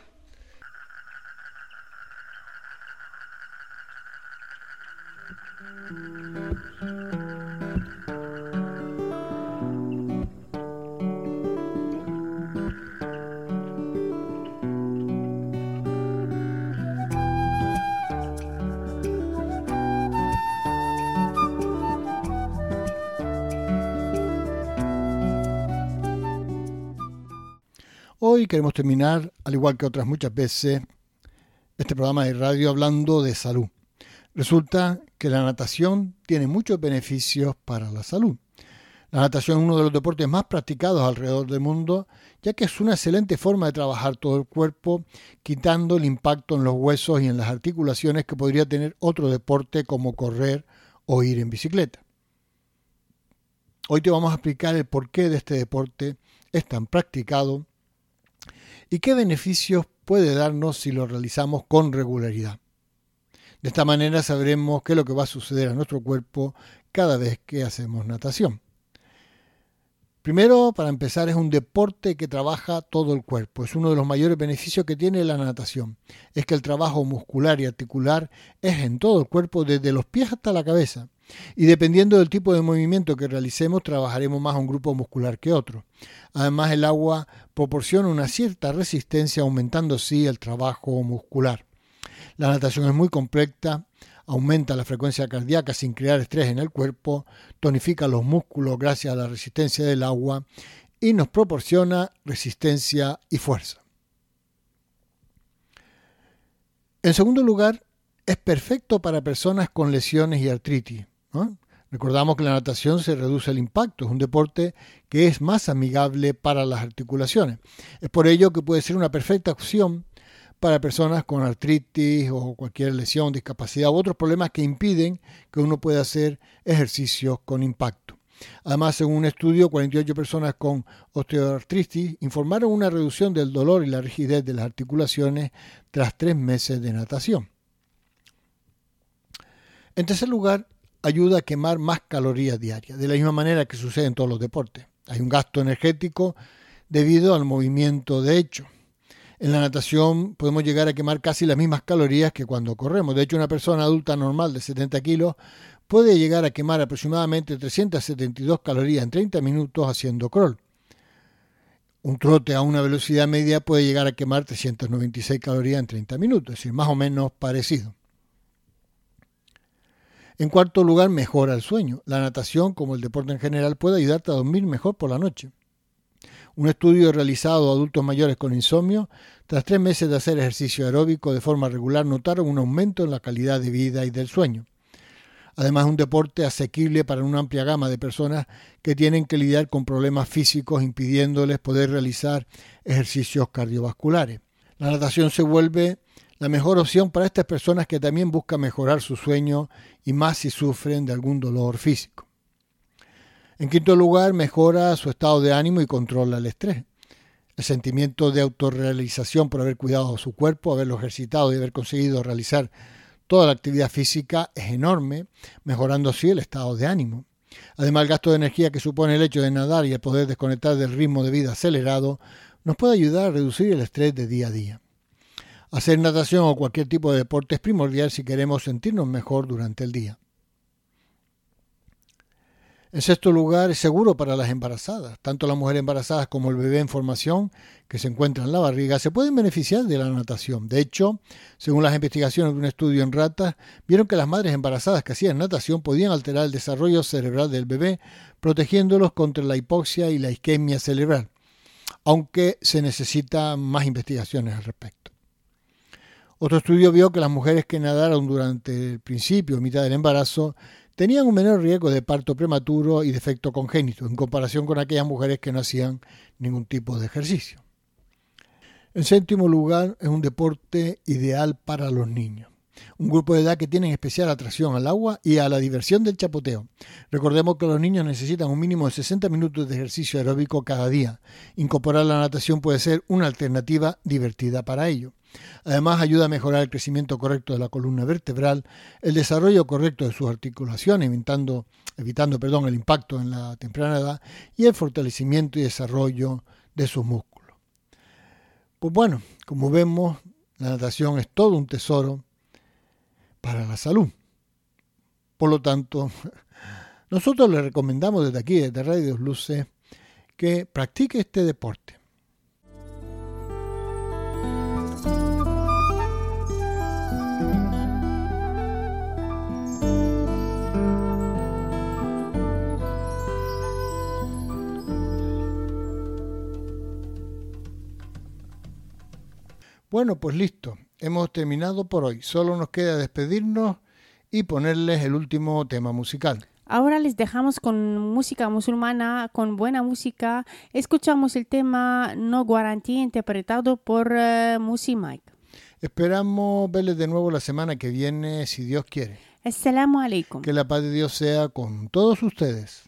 Hoy queremos terminar, al igual que otras muchas veces, este programa de radio hablando de salud. Resulta que la natación tiene muchos beneficios para la salud. La natación es uno de los deportes más practicados alrededor del mundo, ya que es una excelente forma de trabajar todo el cuerpo, quitando el impacto en los huesos y en las articulaciones que podría tener otro deporte como correr o ir en bicicleta. Hoy te vamos a explicar el porqué de este deporte es tan practicado y qué beneficios puede darnos si lo realizamos con regularidad. De esta manera sabremos qué es lo que va a suceder a nuestro cuerpo cada vez que hacemos natación. Primero, para empezar, es un deporte que trabaja todo el cuerpo. Es uno de los mayores beneficios que tiene la natación. Es que el trabajo muscular y articular es en todo el cuerpo, desde los pies hasta la cabeza. Y dependiendo del tipo de movimiento que realicemos, trabajaremos más un grupo muscular que otro. Además, el agua proporciona una cierta resistencia, aumentando así el trabajo muscular. La natación es muy completa, aumenta la frecuencia cardíaca sin crear estrés en el cuerpo, tonifica los músculos gracias a la resistencia del agua y nos proporciona resistencia y fuerza. En segundo lugar, es perfecto para personas con lesiones y artritis, ¿no? Recordamos que la natación se reduce el impacto, es un deporte que es más amigable para las articulaciones. Es por ello que puede ser una perfecta opción para personas con artritis o cualquier lesión, discapacidad u otros problemas que impiden que uno pueda hacer ejercicios con impacto. Además, según un estudio, 48 personas con osteoartritis informaron una reducción del dolor y la rigidez de las articulaciones tras 3 meses de natación. En tercer lugar, ayuda a quemar más calorías diarias, de la misma manera que sucede en todos los deportes. Hay un gasto energético debido al movimiento de hecho. En la natación podemos llegar a quemar casi las mismas calorías que cuando corremos. De hecho, una persona adulta normal de 70 kilos puede llegar a quemar aproximadamente 372 calorías en 30 minutos haciendo crawl. Un trote a una velocidad media puede llegar a quemar 396 calorías en 30 minutos, es decir, más o menos parecido. En cuarto lugar, mejora el sueño. La natación, como el deporte en general, puede ayudarte a dormir mejor por la noche. Un estudio realizado a adultos mayores con insomnio, tras 3 meses de hacer ejercicio aeróbico de forma regular, notaron un aumento en la calidad de vida y del sueño. Además, es un deporte asequible para una amplia gama de personas que tienen que lidiar con problemas físicos impidiéndoles poder realizar ejercicios cardiovasculares. La natación se vuelve la mejor opción para estas personas que también buscan mejorar su sueño y más si sufren de algún dolor físico. En quinto lugar, mejora su estado de ánimo y controla el estrés. El sentimiento de autorrealización por haber cuidado su cuerpo, haberlo ejercitado y haber conseguido realizar toda la actividad física es enorme, mejorando así el estado de ánimo. Además, el gasto de energía que supone el hecho de nadar y el poder desconectar del ritmo de vida acelerado nos puede ayudar a reducir el estrés de día a día. Hacer natación o cualquier tipo de deporte es primordial si queremos sentirnos mejor durante el día. En sexto lugar, es seguro para las embarazadas. Tanto las mujeres embarazadas como el bebé en formación que se encuentra en la barriga se pueden beneficiar de la natación. De hecho, según las investigaciones de un estudio en ratas, vieron que las madres embarazadas que hacían natación podían alterar el desarrollo cerebral del bebé, protegiéndolos contra la hipoxia y la isquemia cerebral, aunque se necesitan más investigaciones al respecto. Otro estudio vio que las mujeres que nadaron durante el principio o mitad del embarazo tenían un menor riesgo de parto prematuro y defecto congénito en comparación con aquellas mujeres que no hacían ningún tipo de ejercicio. En séptimo lugar, es un deporte ideal para los niños. Un grupo de edad que tienen especial atracción al agua y a la diversión del chapoteo. Recordemos que los niños necesitan un mínimo de 60 minutos de ejercicio aeróbico cada día. Incorporar la natación puede ser una alternativa divertida para ello. Además, ayuda a mejorar el crecimiento correcto de la columna vertebral, el desarrollo correcto de sus articulaciones, evitando el impacto en la temprana edad, y el fortalecimiento y desarrollo de sus músculos. Pues bueno, como vemos, la natación es todo un tesoro para la salud. Por lo tanto, nosotros le recomendamos desde aquí, desde Radio Dos Luces, que practique este deporte. Bueno, pues listo. Hemos terminado por hoy. Solo nos queda despedirnos y ponerles el último tema musical. Ahora les dejamos con música musulmana, con buena música. Escuchamos el tema No Guarantee interpretado por Musi Mike. Esperamos verles de nuevo la semana que viene, si Dios quiere. Assalamu alaikum. Que la paz de Dios sea con todos ustedes.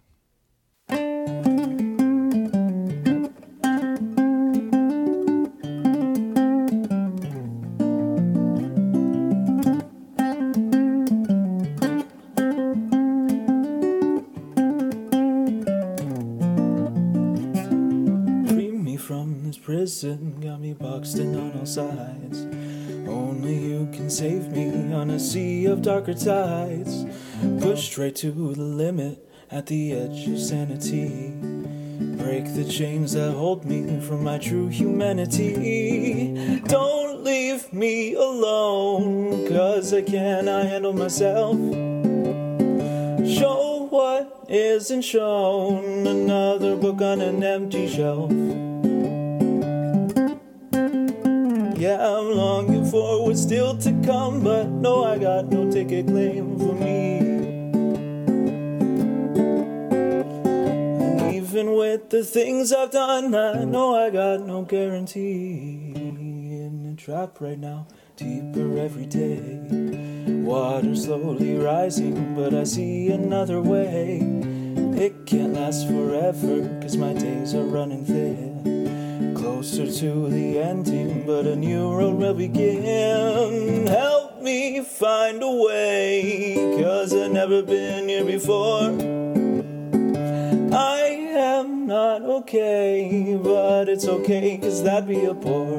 Prison got me boxed in on all sides. Only you can save me on a sea of darker tides. Pushed straight to the limit at the edge of sanity. Break the chains that hold me from my true humanity. Don't leave me alone, 'cause I cannot handle myself. Show what isn't shown, another book on an empty shelf. Yeah, I'm longing for what's still to come, but no, I got no ticket claim for me. And even with the things I've done, I know I got no guarantee. In a trap right now, deeper every day. Water slowly rising, but I see another way. It can't last forever, 'cause my days are running thin. Closer to the ending, but a new road will begin. Help me find a way, 'cause I've never been here before. I am not okay, but it's okay, 'cause that'd be a bore.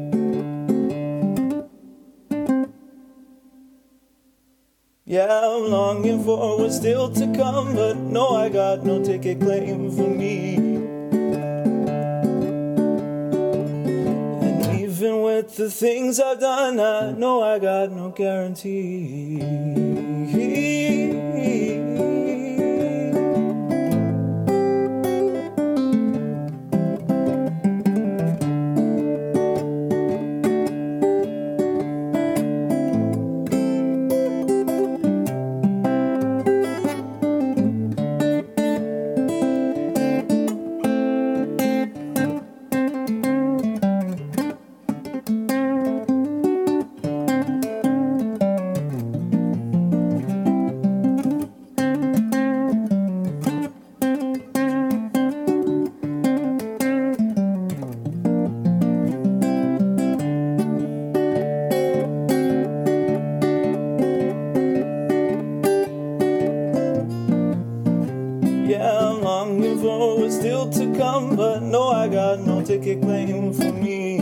Yeah, I'm longing for what's still to come, but no, I got no ticket claim for me. Even with the things I've done, I know I got no guarantee. Ticket claim for me.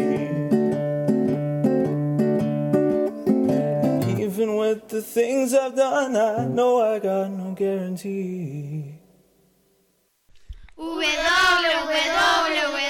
And even with the things I've done, I know I got no guarantee. www